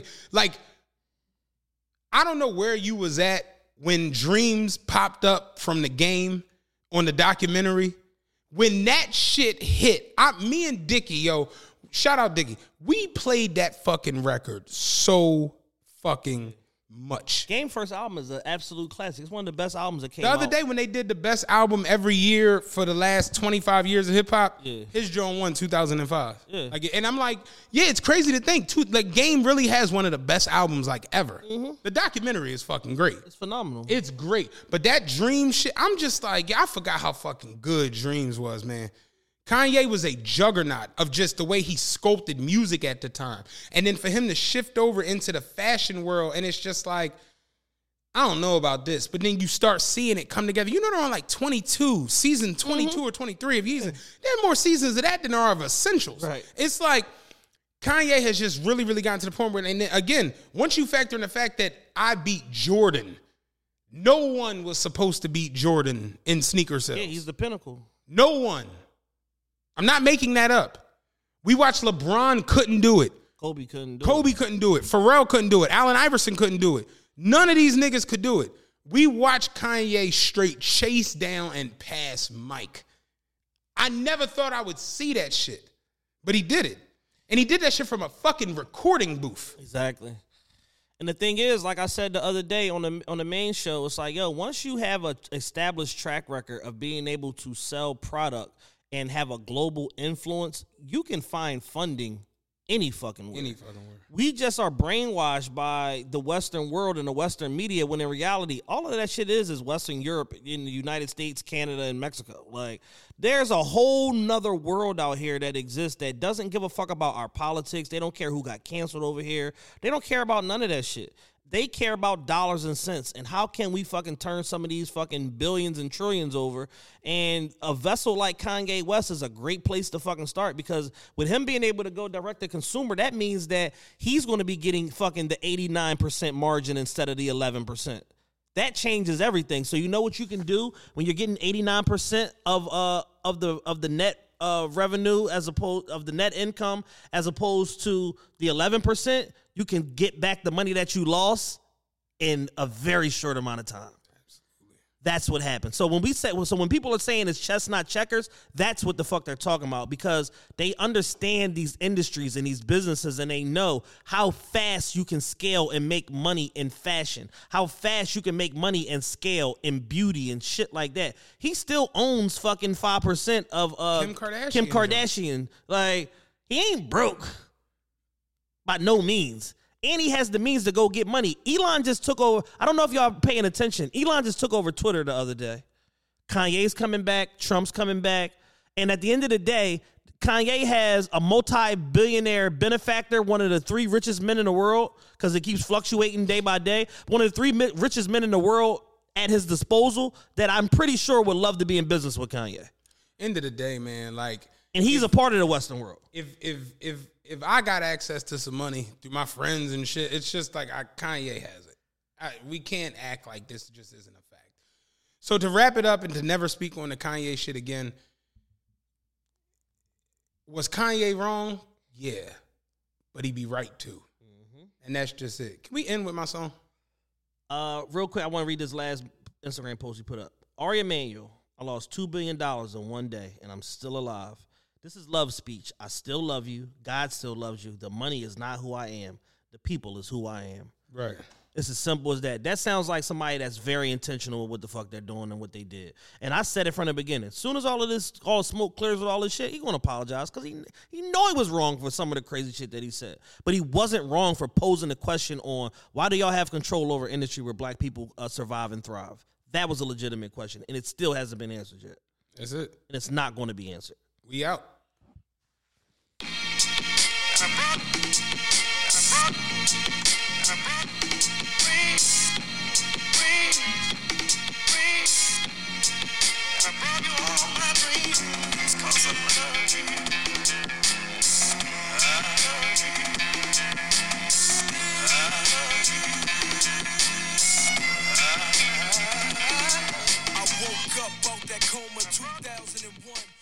I don't know where you was at when Dreams popped up from The Game on the documentary. When that shit hit, me and Dickie, yo, shout out Dickie, we played that fucking record so fucking much. Game first album is an absolute classic. It's one of the best albums that came out. The other day when they did the best album every year for the last 25 years of hip hop, his joint won 2005. Yeah. And I'm like, yeah, it's crazy to think too. Game really has one of the best albums ever. Mm-hmm. The documentary is fucking great. It's phenomenal. It's great. But that Dream shit, I'm just I forgot how fucking good Dreams was, man. Kanye was a juggernaut of just the way he sculpted music at the time. And then for him to shift over into the fashion world, and it's just I don't know about this, but then you start seeing it come together. You know, they're on like 22, season 22 or 23 of Yeezy. There are more seasons of that than there are of Essentials. Right. It's like Kanye has just really, really gotten to the point where, and then, again, once you factor in the fact that I beat Jordan, no one was supposed to beat Jordan in sneaker sales. Yeah, he's the pinnacle. No one. I'm not making that up. We watched LeBron couldn't do it. Kobe couldn't do it. Pharrell couldn't do it. Allen Iverson couldn't do it. None of these niggas could do it. We watched Kanye straight chase down and pass Mike. I never thought I would see that shit, but he did it. And he did that shit from a fucking recording booth. Exactly. And the thing is, like I said the other day on the main show, it's like, yo, once you have an established track record of being able to sell product and have a global influence, you can find funding any fucking way. We just are brainwashed by the Western world and the Western media when in reality, all of that shit is Western Europe, in the United States, Canada, and Mexico. Like, there's a whole nother world out here that exists that doesn't give a fuck about our politics. They don't care who got canceled over here. They don't care about none of that shit. They care about dollars and cents. And how can we fucking turn some of these fucking billions and trillions over? And a vessel like Kanye West is a great place to fucking start, because with him being able to go direct to consumer, that means that he's going to be getting fucking the 89% margin instead of the 11%. That changes everything. So you know what you can do when you're getting 89% of the net revenue as opposed of the net income as opposed to the 11%. You can get back the money that you lost in a very short amount of time. Absolutely. That's what happens. So when when people are saying it's chess not checkers, that's what the fuck they're talking about, because they understand these industries and these businesses, and they know how fast you can scale and make money in fashion, how fast you can make money and scale in beauty and shit like that. He still owns fucking 5% of Kim Kardashian. Like, he ain't broke. By no means. And he has the means to go get money. Elon just took over. I don't know if y'all paying attention. Elon just took over Twitter the other day. Kanye's coming back. Trump's coming back. And at the end of the day, Kanye has a multi-billionaire benefactor, one of the 3 richest men in the world, because it keeps fluctuating day by day. One of the 3 richest men in the world at his disposal that I'm pretty sure would love to be in business with Kanye. End of the day, man, like... And he's a part of the Western world. If I got access to some money through my friends and shit, it's just like Kanye has it. We can't act like this just isn't a fact. So to wrap it up and to never speak on the Kanye shit again, was Kanye wrong? Yeah. But he be right too. Mm-hmm. And that's just it. Can we end with my song? Real quick, I want to read this last Instagram post he put up. Ari Emanuel, I lost $2 billion in one day, and I'm still alive. This is love speech. I still love you. God still loves you. The money is not who I am. The people is who I am. Right. It's as simple as that. That sounds like somebody that's very intentional with what the fuck they're doing and what they did. And I said it from the beginning. As soon as all the smoke clears with all this shit, he gonna apologize, because he know he was wrong for some of the crazy shit that he said. But he wasn't wrong for posing the question on, why do y'all have control over industry where black people survive and thrive? That was a legitimate question, and it still hasn't been answered yet. That's it. And it's not going to be answered. We out. I woke up out that coma 2001.